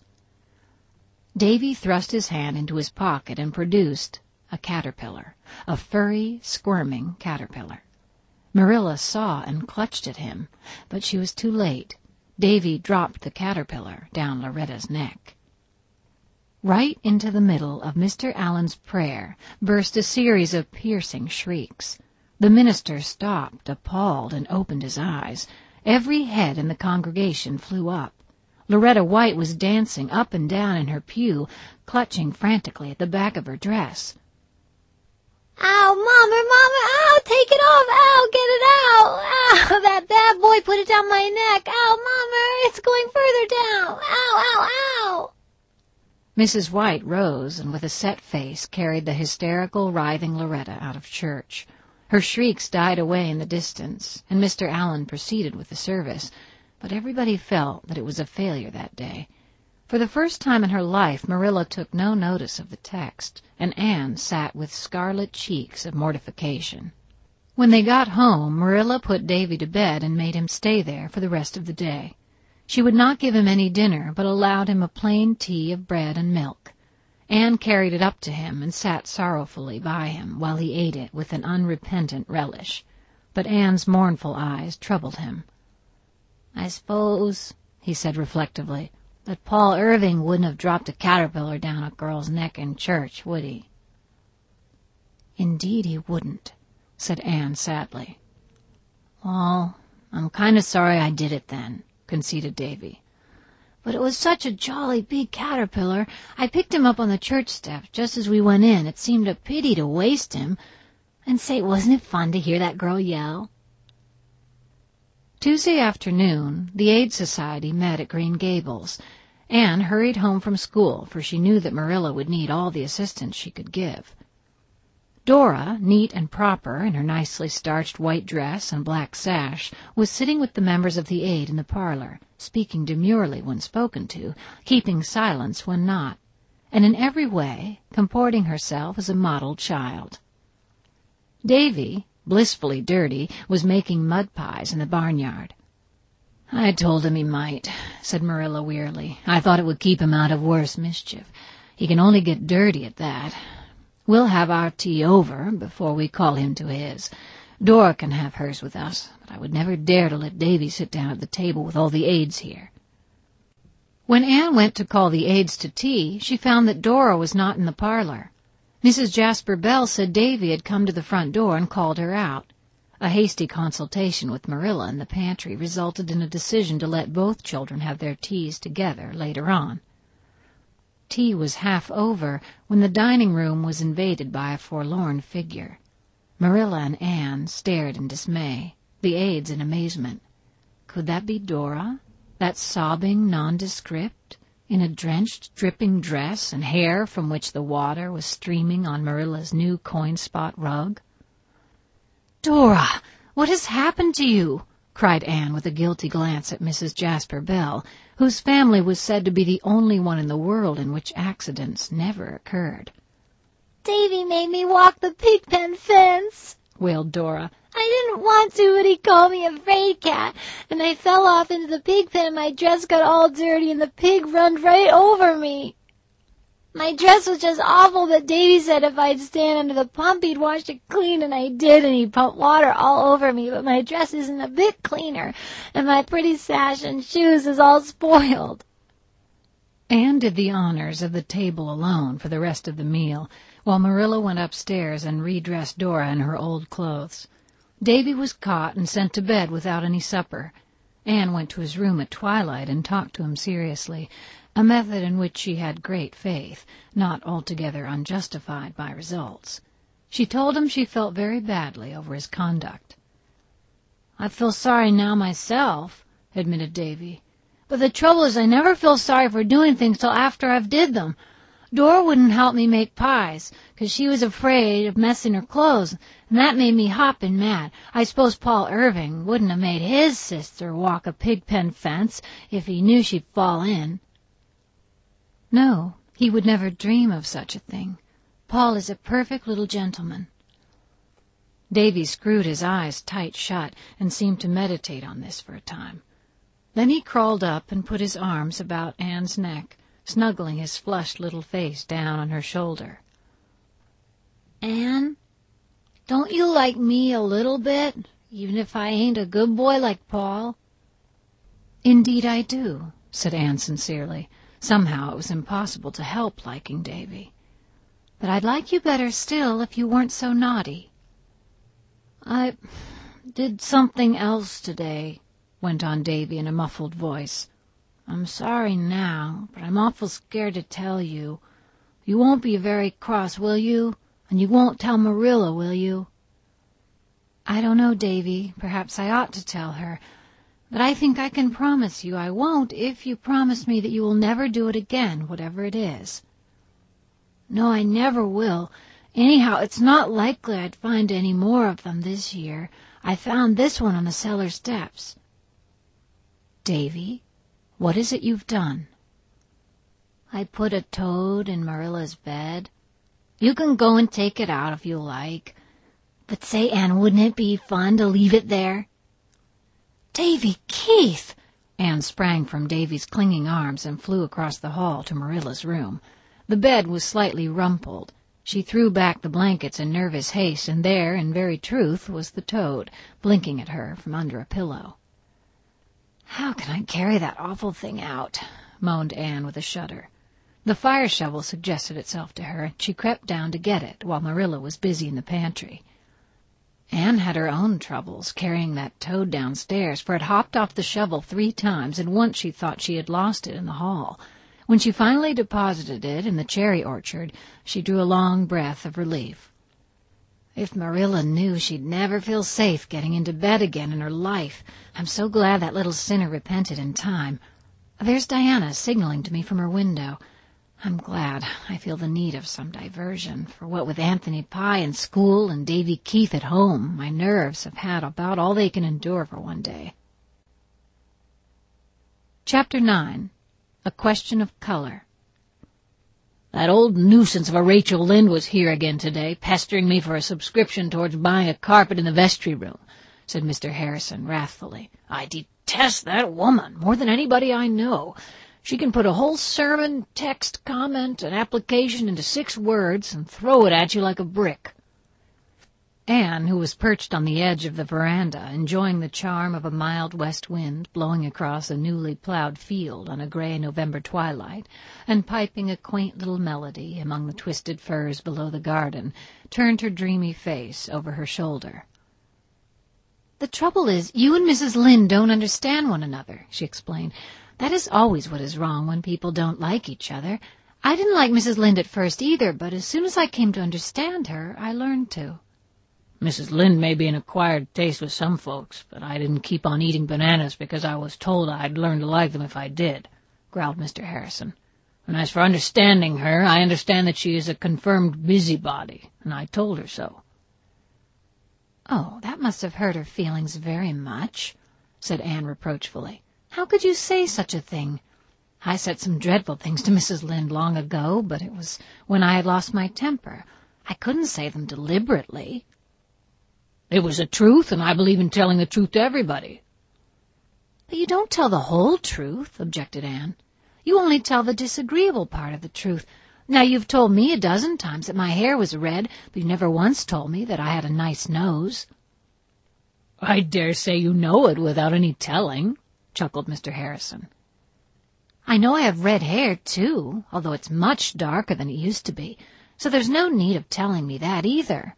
Davy thrust his hand into his pocket and produced a caterpillar, a furry, squirming caterpillar. Marilla saw and clutched at him, but she was too late. Davy dropped the caterpillar down Loretta's neck. Right into the middle of Mister Allen's prayer burst a series of piercing shrieks. The minister stopped, appalled, and opened his eyes. Every head in the congregation flew up. Loretta White was dancing up and down in her pew, clutching frantically at the back of her dress. "Ow, Mama, Mama, ow, take it off, ow, get it out, ow, that bad boy put it down my neck, ow, Mama, it's going further down, ow, ow, ow." Missus White rose and with a set face carried the hysterical, writhing Loretta out of church. Her shrieks died away in the distance, and Mister Allen proceeded with the service, but everybody felt that it was a failure that day. For the first time in her life, Marilla took no notice of the text, and Anne sat with scarlet cheeks of mortification. When they got home, Marilla put Davy to bed and made him stay there for the rest of the day. She would not give him any dinner, but allowed him a plain tea of bread and milk. Anne carried it up to him and sat sorrowfully by him while he ate it with an unrepentant relish. But Anne's mournful eyes troubled him. "I suppose," he said reflectively, "that Paul Irving wouldn't have dropped a caterpillar down a girl's neck in church, would he?" "Indeed he wouldn't," said Anne sadly. "Well, I'm kind of sorry I did it then," conceded Davy. "But it was such a jolly big caterpillar. I picked him up on the church steps just as we went in. It seemed a pity to waste him. And say, wasn't it fun to hear that girl yell?" Tuesday afternoon, the Aid Society met at Green Gables. Anne hurried home from school, for she knew that Marilla would need all the assistance she could give. Dora, neat and proper, in her nicely starched white dress and black sash, was sitting with the members of the Aid in the parlor, speaking demurely when spoken to, keeping silence when not. and in every way comporting herself as a model child. Davy, blissfully dirty, was making mud pies in the barnyard. "I told him he might," said Marilla wearily. "I thought it would keep him out of worse mischief. He can only get dirty at that. We'll have our tea over before we call him to his. Dora can have hers with us, but I would never dare to let Davy sit down at the table with all the aides here." When Anne went to call the aides to tea, she found that Dora was not in the parlor. Missus Jasper Bell said Davy had come to the front door and called her out. A hasty consultation with Marilla in the pantry resulted in a decision to let both children have their teas together later on. Tea was half over when the dining room was invaded by a forlorn figure. Marilla and Anne stared in dismay, the aides in amazement. Could that be Dora, that sobbing nondescript, in a drenched, dripping dress and hair from which the water was streaming on Marilla's new coin-spot rug? "Dora, what has happened to you?" cried Anne with a guilty glance at Missus Jasper Bell, whose family was said to be the only one in the world in which accidents never occurred. "Davy made me walk the pig pen fence," wailed Dora. "I didn't want to, but he called me a fraidy cat, and I fell off into the pig pen and my dress got all dirty and the pig run right over me. My dress was just awful, but Davy said if I'd stand under the pump he'd wash it clean, and I did, and he pumped water all over me, but my dress isn't a bit cleaner, and my pretty sash and shoes is all spoiled." Anne did the honors of the table alone for the rest of the meal, while Marilla went upstairs and redressed Dora in her old clothes. Davy was caught and sent to bed without any supper. Anne went to his room at twilight and talked to him seriously, a method in which she had great faith, not altogether unjustified by results. She told him she felt very badly over his conduct. "I feel sorry now myself," admitted Davy. "But the trouble is I never feel sorry for doing things till after I've did them. Dora wouldn't help me make pies, 'cause she was afraid of messing her clothes, and that made me hopping mad. I suppose Paul Irving wouldn't have made his sister walk a pig-pen fence if he knew she'd fall in." "No, he would never dream of such a thing. Paul is a perfect little gentleman." Davy screwed his eyes tight shut and seemed to meditate on this for a time. Then he crawled up and put his arms about Anne's neck, snuggling his flushed little face down on her shoulder. "Anne, don't you like me a little bit, even if I ain't a good boy like Paul?" "Indeed I do," said Anne sincerely. Somehow it was impossible to help liking Davy. "But I'd like you better still if you weren't so naughty." "I did something else today," went on Davy in a muffled voice. "I'm sorry now, but I'm awful scared to tell you. You won't be very cross, will you? And you won't tell Marilla, will you?" "I don't know, Davy. Perhaps I ought to tell her. But I think I can promise you I won't if you promise me that you will never do it again, whatever it is." "No, I never will. Anyhow, it's not likely I'd find any more of them this year. I found this one on the cellar steps." "Davy, what is it you've done?" "I put a toad in Marilla's bed. You can go and take it out if you like. But say, Anne, wouldn't it be fun to leave it there?" "Davy Keith!" Anne sprang from Davy's clinging arms and flew across the hall to Marilla's room. The bed was slightly rumpled. She threw back the blankets in nervous haste, and there, in very truth, was the toad, blinking at her from under a pillow. "How can I carry that awful thing out?" moaned Anne with a shudder. The fire shovel suggested itself to her, and she crept down to get it while Marilla was busy in the pantry. Anne had her own troubles carrying that toad downstairs, for it hopped off the shovel three times, and once she thought she had lost it in the hall. When she finally deposited it in the cherry orchard, she drew a long breath of relief. If Marilla knew, she'd never feel safe getting into bed again in her life. I'm so glad that little sinner repented in time. There's Diana signaling to me from her window. I'm glad. I feel the need of some diversion, for what with Anthony Pye in school and Davy Keith at home, my nerves have had about all they can endure for one day. Chapter nine. A Question of Color. That old nuisance of a Rachel Lynde was here again today, pestering me for a subscription towards buying a carpet in the vestry room," said Mister Harrison wrathfully. "I detest that woman more than anybody I know. She can put a whole sermon, text, comment, and application into six words and throw it at you like a brick." Anne, who was perched on the edge of the veranda, enjoying the charm of a mild west wind blowing across a newly plowed field on a gray November twilight, and piping a quaint little melody among the twisted firs below the garden, turned her dreamy face over her shoulder. "The trouble is, you and Missus Lynde don't understand one another," she explained. "That is always what is wrong when people don't like each other. I didn't like Missus Lynde at first either, but as soon as I came to understand her, I learned to." "Missus Lynde may be an acquired taste with some folks, but I didn't keep on eating bananas because I was told I'd learn to like them if I did," growled Mister Harrison. "And as for understanding her, I understand that she is a confirmed busybody, and I told her so." "Oh, that must have hurt her feelings very much," said Anne reproachfully. "How could you say such a thing? I said some dreadful things to Missus Lynde long ago, but it was when I had lost my temper. I couldn't say them deliberately." "It was the truth, and I believe in telling the truth to everybody." "But you don't tell the whole truth," objected Anne. "You only tell the disagreeable part of the truth. Now, you've told me a dozen times that my hair was red, but you never once told me that I had a nice nose." "I dare say you know it without any telling," chuckled Mister Harrison. "I know I have red hair, too, although it's much darker than it used to be, so there's no need of telling me that either."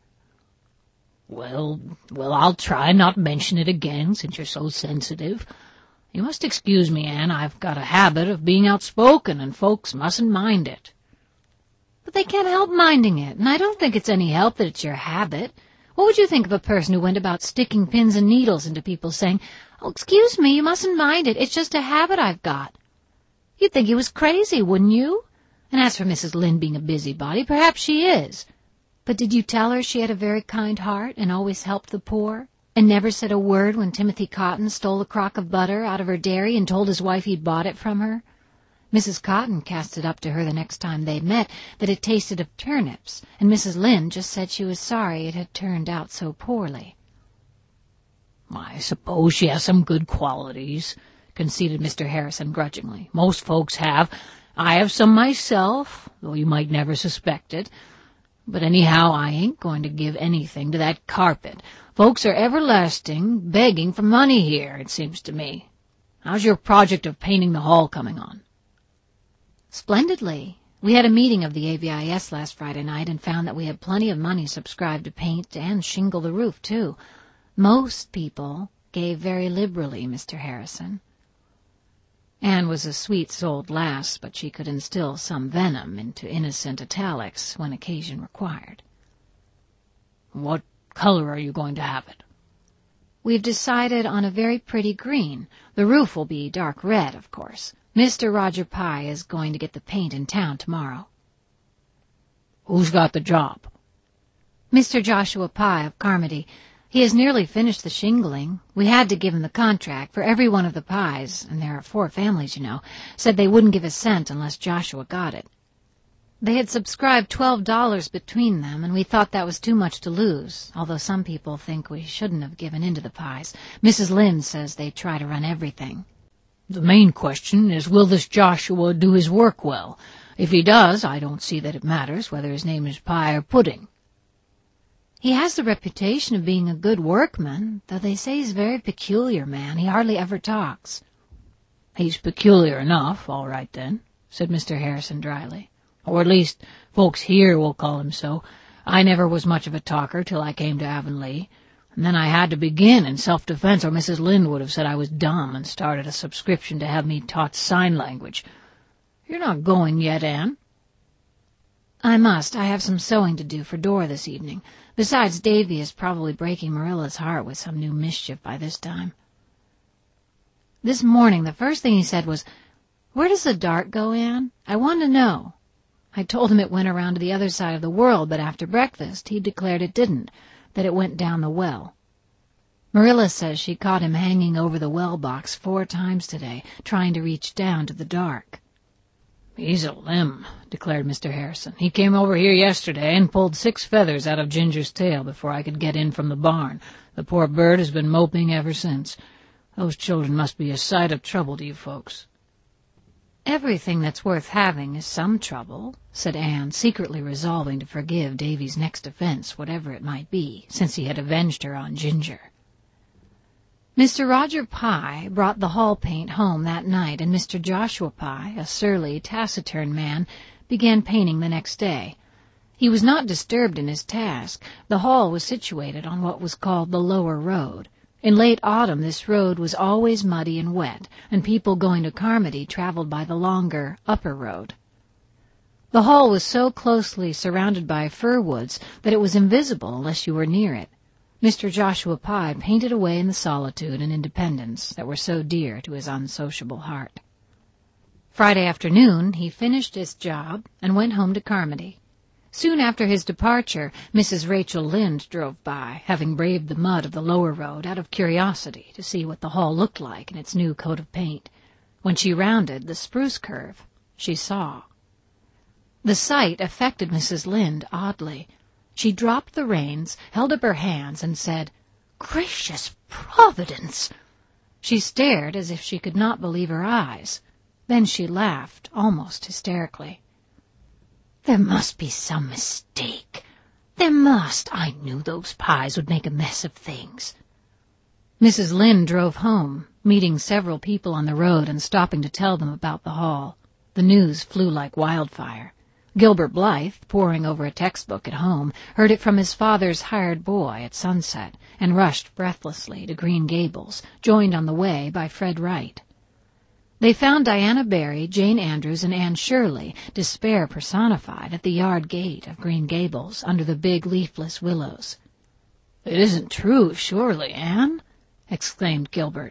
Well, well, I'll try not mention it again, since you're so sensitive. You must excuse me, Anne. I've got a habit of being outspoken, and folks mustn't mind it." "But they can't help minding it, and I don't think it's any help that it's your habit. What would you think of a person who went about sticking pins and needles into people, saying, 'Oh, excuse me, you mustn't mind it, it's just a habit I've got'? You'd think he was crazy, wouldn't you? And as for Missus Lynde being a busybody, perhaps she is. But did you tell her she had a very kind heart and always helped the poor, and never said a word when Timothy Cotton stole a crock of butter out of her dairy and told his wife he'd bought it from her? Missus Cotton cast it up to her the next time they met that it tasted of turnips, and Missus Lynde just said she was sorry it had turned out so poorly." "I suppose she has some good qualities," conceded Mister Harrison grudgingly. "Most folks have. I have some myself, though you might never suspect it. But anyhow, I ain't going to give anything to that carpet. Folks are everlasting begging for money here, it seems to me. How's your project of painting the hall coming on?" "Splendidly. We had a meeting of the A V I S last Friday night and found that we had plenty of money subscribed to paint and shingle the roof, too. Most people gave very liberally, Mister Harrison." Anne was a sweet-souled lass, but she could instill some venom into innocent italics when occasion required. "What color are you going to have it?" "We've decided on a very pretty green. The roof will be dark red, of course. Mister Roger Pye is going to get the paint in town tomorrow." "Who's got the job?" "Mister Joshua Pye of Carmody. He has nearly finished the shingling. We had to give him the contract, for every one of the Pyes, and there are four families, you know, said they wouldn't give a cent unless Joshua got it. They had subscribed twelve dollars between them, and we thought that was too much to lose, although some people think we shouldn't have given in to the Pyes. Missus Lynde says they try to run everything." "The main question is, will this Joshua do his work well? If he does, I don't see that it matters whether his name is Pye or Pudding." "He has the reputation of being a good workman, though they say he's a very peculiar man. He hardly ever talks." "He's peculiar enough, all right then," said Mister Harrison dryly. "Or at least, folks here will call him so. I never was much of a talker till I came to Avonlea, and then I had to begin in self-defense, or Missus Lynde would have said I was dumb and started a subscription to have me taught sign language. You're not going yet, Anne?" "I must. I have some sewing to do for Dora this evening. Besides, Davy is probably breaking Marilla's heart with some new mischief by this time." This morning the first thing he said was, "Where does the dart go, Anne? I want to know." I told him it went around to the other side of the world, but after breakfast he declared it didn't, that it went down the well. Marilla says she caught him hanging over the well box four times today, trying to reach down to the dark. "He's a limb," declared Mister Harrison. "He came over here yesterday and pulled six feathers out of Ginger's tail before I could get in from the barn. The poor bird has been moping ever since. Those children must be a sight of trouble to you folks." "Everything that's worth having is some trouble," said Anne, secretly resolving to forgive Davy's next offense, whatever it might be, since he had avenged her on Ginger. Mister Roger Pye brought the hall paint home that night, and Mister Joshua Pye, a surly, taciturn man, began painting the next day. He was not disturbed in his task. The hall was situated on what was called the Lower Road. In late autumn this road was always muddy and wet, and people going to Carmody traveled by the longer Upper Road. The hall was so closely surrounded by fir woods that it was invisible unless you were near it. Mister Joshua Pye painted away in the solitude and independence that were so dear to his unsociable heart. Friday afternoon he finished his job and went home to Carmody. Soon after his departure, Missus Rachel Lynde drove by, having braved the mud of the Lower Road out of curiosity to see what the hall looked like in its new coat of paint. When she rounded the spruce curve, she saw. The sight affected Missus Lynde oddly. She dropped the reins, held up her hands, and said, "Gracious Providence!" She stared as if she could not believe her eyes. Then she laughed, almost hysterically. "There must be some mistake. There must. I knew those Pyes would make a mess of things." Missus Lynde drove home, meeting several people on the road and stopping to tell them about the hall. The news flew like wildfire. Gilbert Blythe, poring over a textbook at home, heard it from his father's hired boy at sunset, and rushed breathlessly to Green Gables, joined on the way by Fred Wright. They found Diana Barry, Jane Andrews, and Anne Shirley, despair personified, at the yard gate of Green Gables, under the big leafless willows. "It isn't true, surely, Anne?" exclaimed Gilbert.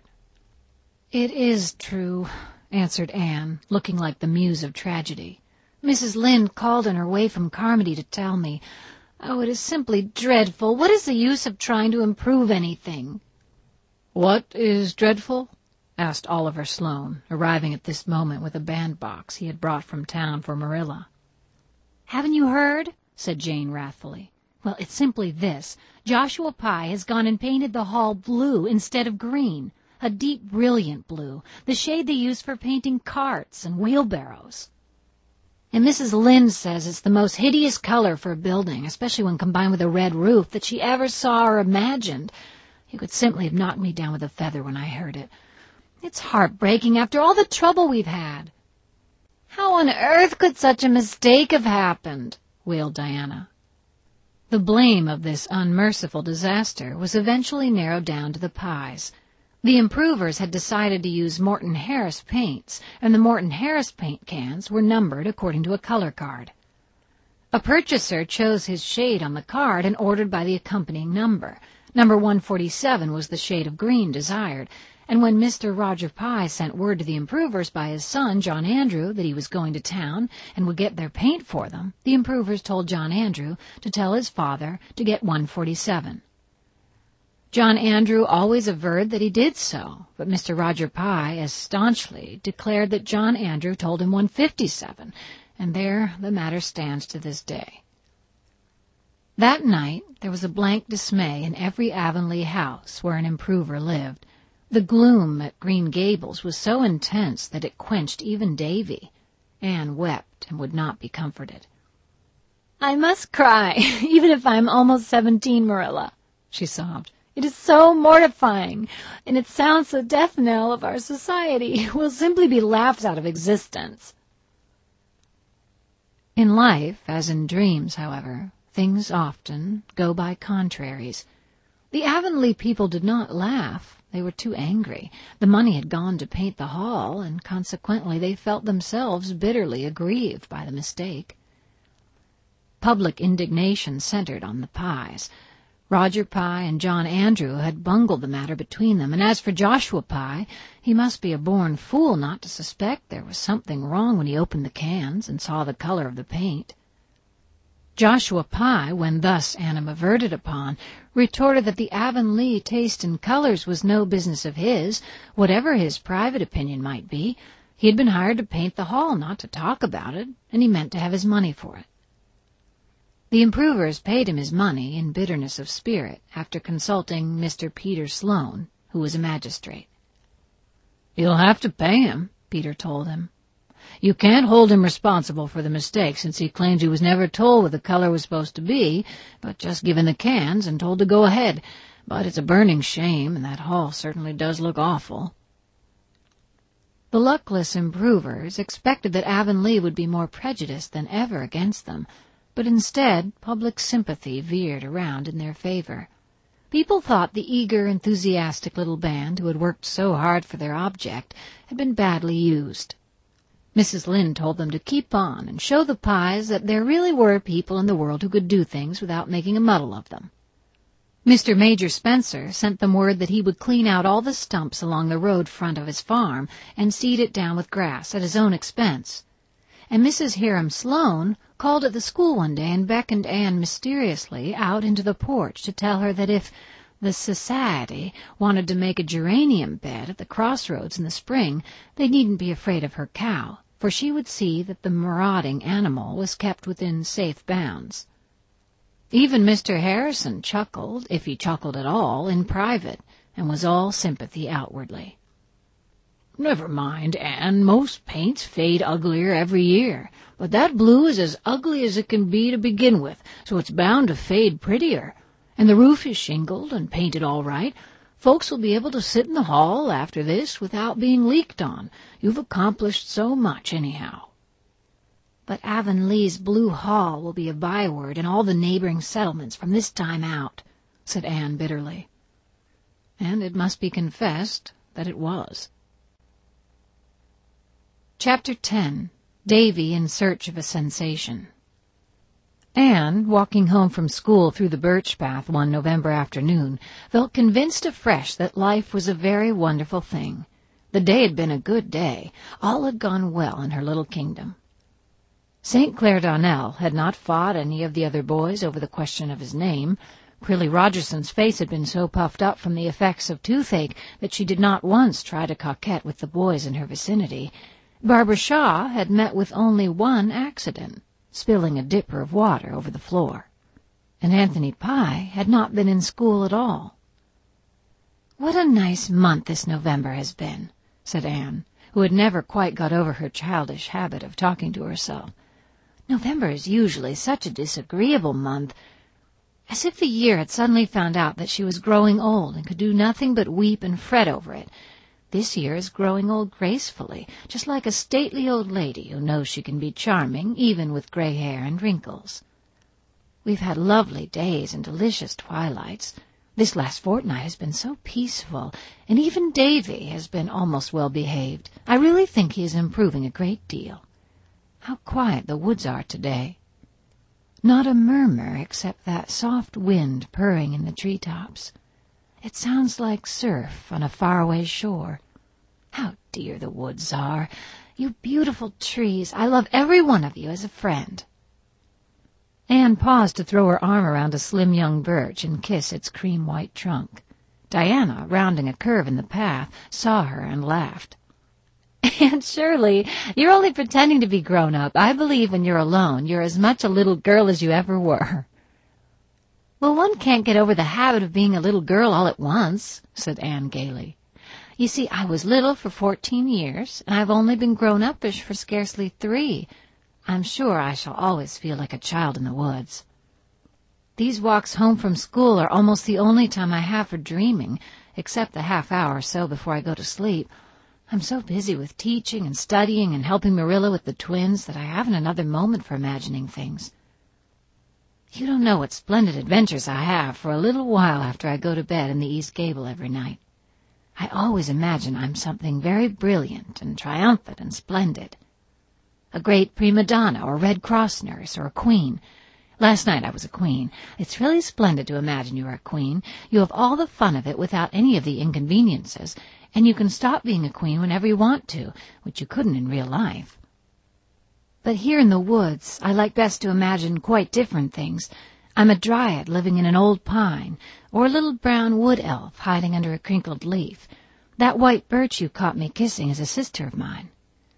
"It is true," answered Anne, looking like the muse of tragedy. "Missus Lynde called on her way from Carmody to tell me. Oh, it is simply dreadful. What is the use of trying to improve anything?" "What is dreadful?" asked Oliver Sloane, arriving at this moment with a bandbox he had brought from town for Marilla. "Haven't you heard?" said Jane wrathfully. "Well, it's simply this. Joshua Pye has gone and painted the hall blue instead of green, a deep, brilliant blue, the shade they use for painting carts and wheelbarrows. And Missus Lynde says it's the most hideous color for a building, especially when combined with a red roof, that she ever saw or imagined. You could simply have knocked me down with a feather when I heard it. It's heartbreaking after all the trouble we've had." "How on earth could such a mistake have happened?" wailed Diana. The blame of this unmerciful disaster was eventually narrowed down to the Pyes. The improvers had decided to use Morton Harris paints, and the Morton Harris paint cans were numbered according to a color card. A purchaser chose his shade on the card and ordered by the accompanying number. Number one forty-seven was the shade of green desired, and when Mister Roger Pye sent word to the improvers by his son, John Andrew, that he was going to town and would get their paint for them, the improvers told John Andrew to tell his father to get one forty-seven. John Andrew always averred that he did so, but Mister Roger Pye as staunchly declared that John Andrew told him one fifty-seven, and there the matter stands to this day. That night there was a blank dismay in every Avonlea house where an improver lived. The gloom at Green Gables was so intense that it quenched even Davy. Anne wept and would not be comforted. "I must cry, even if I am almost seventeen, Marilla," she sobbed. "It is so mortifying, and it sounds the death knell of our society. We'll simply be laughed out of existence." In life, as in dreams, however, things often go by contraries. The Avonlea people did not laugh. They were too angry. The money had gone to paint the hall, and consequently they felt themselves bitterly aggrieved by the mistake. Public indignation centered on the Pyes. Roger Pye and John Andrew had bungled the matter between them, and as for Joshua Pye, he must be a born fool not to suspect there was something wrong when he opened the cans and saw the color of the paint. Joshua Pye, when thus animadverted upon, retorted that the Avonlea taste in colors was no business of his, whatever his private opinion might be. He had been hired to paint the hall, not to talk about it, and he meant to have his money for it. The improvers paid him his money in bitterness of spirit after consulting Mister Peter Sloane, who was a magistrate. "You'll have to pay him," Peter told him. "You can't hold him responsible for the mistake, since he claims he was never told what the color was supposed to be, but just given the cans and told to go ahead. But it's a burning shame, and that hall certainly does look awful." The luckless improvers expected that Avonlea would be more prejudiced than ever against them, but instead public sympathy veered around in their favor. People thought the eager, enthusiastic little band who had worked so hard for their object had been badly used. Missus Lynde told them to keep on and show the Pyes that there really were people in the world who could do things without making a muddle of them. Mister Major Spencer sent them word that he would clean out all the stumps along the road front of his farm and seed it down with grass at his own expense. And Missus Hiram Sloane called at the school one day and beckoned Anne mysteriously out into the porch to tell her that if the Society wanted to make a geranium bed at the crossroads in the spring, they needn't be afraid of her cow, for she would see that the marauding animal was kept within safe bounds. Even Mister Harrison chuckled, if he chuckled at all, in private, and was all sympathy outwardly. "Never mind, Anne, most paints fade uglier every year, but that blue is as ugly as it can be to begin with, so it's bound to fade prettier. And the roof is shingled and painted all right. Folks will be able to sit in the hall after this without being leaked on. You've accomplished so much, anyhow." "But Avonlea's blue hall will be a byword in all the neighboring settlements from this time out," said Anne bitterly. And it must be confessed that it was. Chapter ten. Davy in Search of a Sensation. Anne, walking home from school through the birch path one November afternoon, felt convinced afresh that life was a very wonderful thing. The day had been a good day. All had gone well in her little kingdom. Saint Clair Donnell had not fought any of the other boys over the question of his name. Prillie Rogerson's face had been so puffed up from the effects of toothache that she did not once try to coquette with the boys in her vicinity. Barbara Shaw had met with only one accident, spilling a dipper of water over the floor. And Anthony Pye had not been in school at all. "What a nice month this November has been," said Anne, who had never quite got over her childish habit of talking to herself. "November is usually such a disagreeable month, as if the year had suddenly found out that she was growing old and could do nothing but weep and fret over it. This year is growing old gracefully, just like a stately old lady who knows she can be charming even with gray hair and wrinkles. We've had lovely days and delicious twilights. This last fortnight has been so peaceful, and even Davy has been almost well behaved. I really think he is improving a great deal. How quiet the woods are today. Not a murmur except that soft wind purring in the treetops. It sounds like surf on a faraway shore. How dear the woods are! You beautiful trees, I love every one of you as a friend." Anne paused to throw her arm around a slim young birch and kiss its cream-white trunk. Diana, rounding a curve in the path, saw her and laughed. "Aunt Shirley, you're only pretending to be grown up. I believe when you're alone, you're as much a little girl as you ever were." "Well, one can't get over the habit of being a little girl all at once," said Anne gaily. "You see, I was little for fourteen years, and I've only been grown-uppish for scarcely three. I'm sure I shall always feel like a child in the woods. These walks home from school are almost the only time I have for dreaming, except the half hour or so before I go to sleep. I'm so busy with teaching and studying and helping Marilla with the twins that I haven't another moment for imagining things. You don't know what splendid adventures I have for a little while after I go to bed in the east gable every night. I always imagine I'm something very brilliant and triumphant and splendid. A great prima donna or Red Cross nurse or a queen. Last night I was a queen. It's really splendid to imagine you're a queen. You have all the fun of it without any of the inconveniences, and you can stop being a queen whenever you want to, which you couldn't in real life. But here in the woods I like best to imagine quite different things. I'm a dryad living in an old pine, or a little brown wood elf hiding under a crinkled leaf. That white birch you caught me kissing is a sister of mine.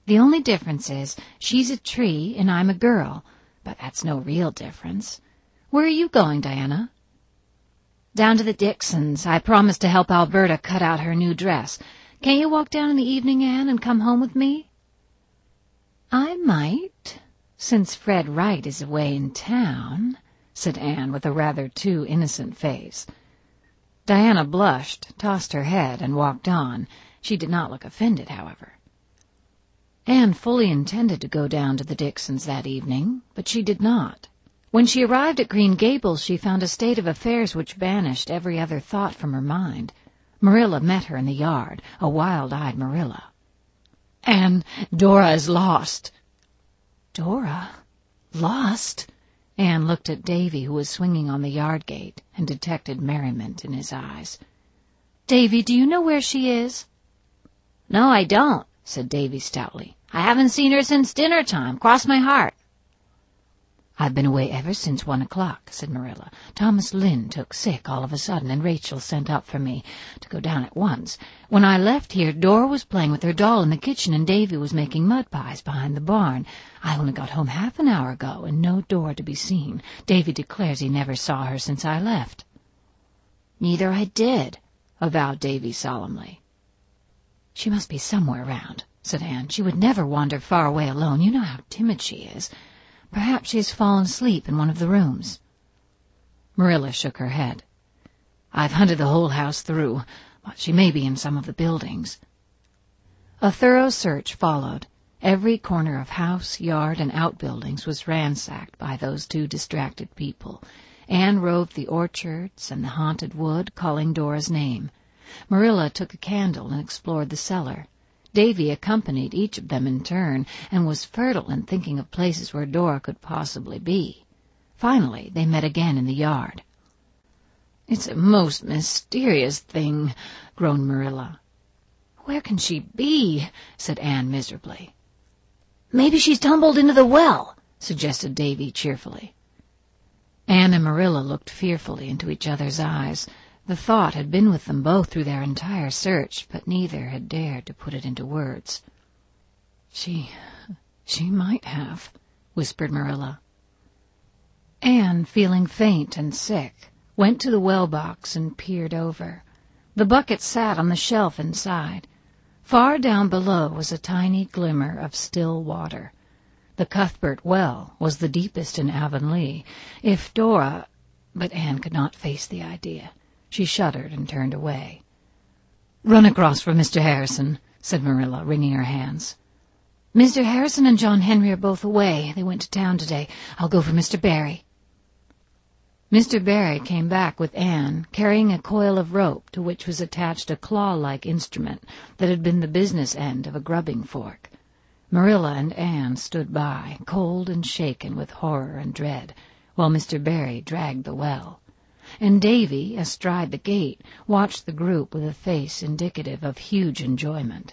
The only difference is she's a tree and I'm a girl, but that's no real difference. Where are you going, Diana?" "Down to the Dixons. I promised to help Alberta cut out her new dress. Can't you walk down in the evening, Anne, and come home with me?" "I might, since Fred Wright is away in town," said Anne with a rather too innocent face. Diana blushed, tossed her head, and walked on. She did not look offended, however. Anne fully intended to go down to the Dixons that evening, but she did not. When she arrived at Green Gables, she found a state of affairs which banished every other thought from her mind. Marilla met her in the yard, a wild-eyed Marilla. "Anne, Dora is lost." "Dora? Lost?" Anne looked at Davy, who was swinging on the yard gate, and detected merriment in his eyes. "Davy, do you know where she is?" "No, I don't," said Davy stoutly. "I haven't seen her since dinner time, cross my heart." "I've been away ever since one o'clock," said Marilla. "Thomas Lynn took sick all of a sudden, and Rachel sent up for me to go down at once. When I left here, Dora was playing with her doll in the kitchen, and Davy was making mud pies behind the barn. I only got home half an hour ago, and no Dora to be seen. Davy declares he never saw her since I left." "Neither I did," avowed Davy solemnly. "She must be somewhere round," said Anne. "She would never wander far away alone. You know how timid she is. Perhaps she has fallen asleep in one of the rooms." Marilla shook her head. "I've hunted the whole house through, but she may be in some of the buildings." A thorough search followed. Every corner of house, yard, and outbuildings was ransacked by those two distracted people. Anne roved the orchards and the haunted wood, calling Dora's name. Marilla took a candle and explored the cellar. Davy accompanied each of them in turn, and was fertile in thinking of places where Dora could possibly be. Finally, they met again in the yard. "It's a most mysterious thing," groaned Marilla. "Where can she be?" said Anne miserably. "Maybe she's tumbled into the well," suggested Davy cheerfully. Anne and Marilla looked fearfully into each other's eyes. The thought had been with them both through their entire search, but neither had dared to put it into words. She... she might have," whispered Marilla. Anne, feeling faint and sick, went to the well box and peered over. The bucket sat on the shelf inside. Far down below was a tiny glimmer of still water. The Cuthbert well was the deepest in Avonlea. If Dora... But Anne could not face the idea. She shuddered and turned away. "Run across for Mister Harrison," said Marilla, wringing her hands. "Mister Harrison and John Henry are both away. They went to town today. I'll go for Mister Barry." Mister Barry came back with Anne, carrying a coil of rope to which was attached a claw-like instrument that had been the business end of a grubbing fork. Marilla and Anne stood by, cold and shaken with horror and dread, while Mister Barry dragged the well. And Davy, astride the gate, watched the group with a face indicative of huge enjoyment.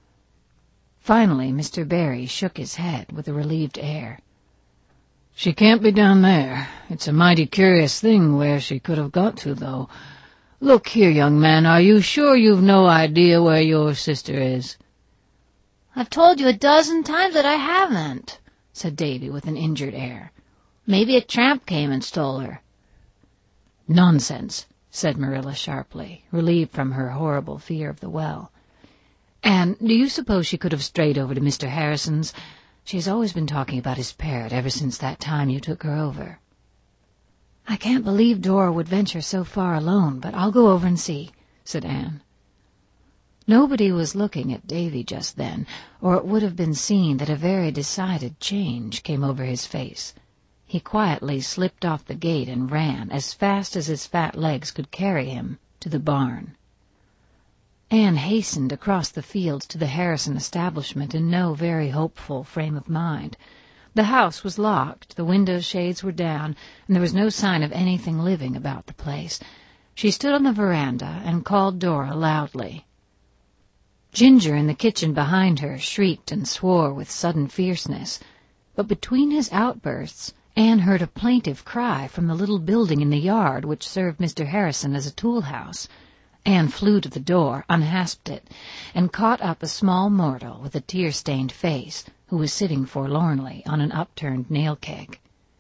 Finally, Mister Barry shook his head with a relieved air. "She can't be down there. It's a mighty curious thing where she could have got to, though. Look here, young man, are you sure you've no idea where your sister is?" "I've told you a dozen times that I haven't," said Davy with an injured air. "Maybe a tramp came and stole her." "Nonsense," said Marilla sharply, relieved from her horrible fear of the well. "Anne, do you suppose she could have strayed over to Mister Harrison's? She has always been talking about his parrot ever since that time you took her over." "I can't believe Dora would venture so far alone, but I'll go over and see," said Anne. Nobody was looking at Davy just then, or it would have been seen that a very decided change came over his face. He quietly slipped off the gate and ran, as fast as his fat legs could carry him, to the barn. Anne hastened across the fields to the Harrison establishment in no very hopeful frame of mind. The house was locked, the window shades were down, and there was no sign of anything living about the place. She stood on the veranda and called Dora loudly. Ginger, in the kitchen behind her, shrieked and swore with sudden fierceness, but between his outbursts Anne heard a plaintive cry from the little building in the yard which served Mister Harrison as a tool house. Anne flew to the door, unhasped it, and caught up a small mortal with a tear-stained face who was sitting forlornly on an upturned nail-keg.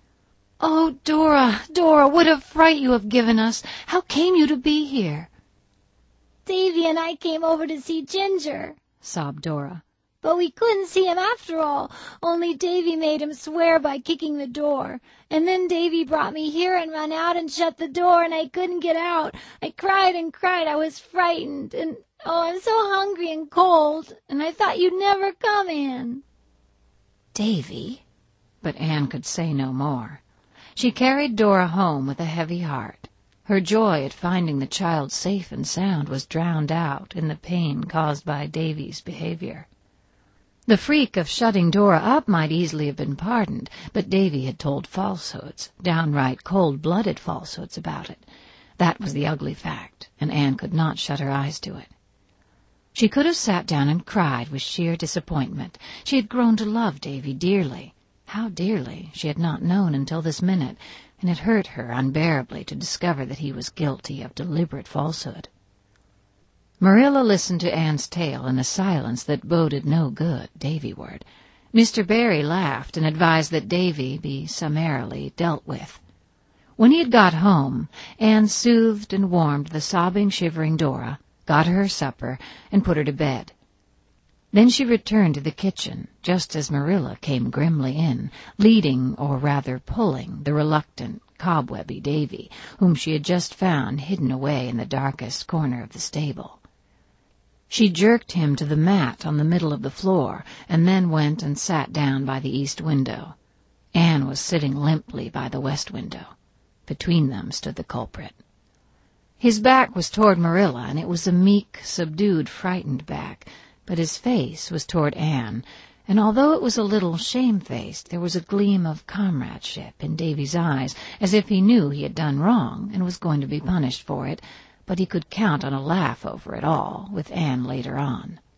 "Oh, Dora, Dora, what a fright you have given us! How came you to be here?" "Davy and I came over to see Ginger," sobbed Dora. "But we couldn't see him after all, only Davy made him swear by kicking the door. And then Davy brought me here and ran out and shut the door, and I couldn't get out. I cried and cried. I was frightened, and oh, I'm so hungry and cold, and I thought you'd never come in." "Davy?" But Anne could say no more. She carried Dora home with a heavy heart. Her joy at finding the child safe and sound was drowned out in the pain caused by Davy's behavior. The freak of shutting Dora up might easily have been pardoned, but Davy had told falsehoods, downright cold-blooded falsehoods about it. That was the ugly fact, and Anne could not shut her eyes to it. She could have sat down and cried with sheer disappointment. She had grown to love Davy dearly. How dearly she had not known until this minute, and it hurt her unbearably to discover that he was guilty of deliberate falsehood. Marilla listened to Anne's tale in a silence that boded no good, Davy-ward. Mister Barry laughed and advised that Davy be summarily dealt with. When he had got home, Anne soothed and warmed the sobbing, shivering Dora, got her her supper, and put her to bed. Then she returned to the kitchen, just as Marilla came grimly in, leading, or rather pulling, the reluctant, cobwebby Davy, whom she had just found hidden away in the darkest corner of the stable. She jerked him to the mat on the middle of the floor, and then went and sat down by the east window. Anne was sitting limply by the west window. Between them stood the culprit. His back was toward Marilla, and it was a meek, subdued, frightened back, but his face was toward Anne, and although it was a little shamefaced, there was a gleam of comradeship in Davy's eyes, as if he knew he had done wrong and was going to be punished for it, but he could count on a laugh over it all with Anne later on.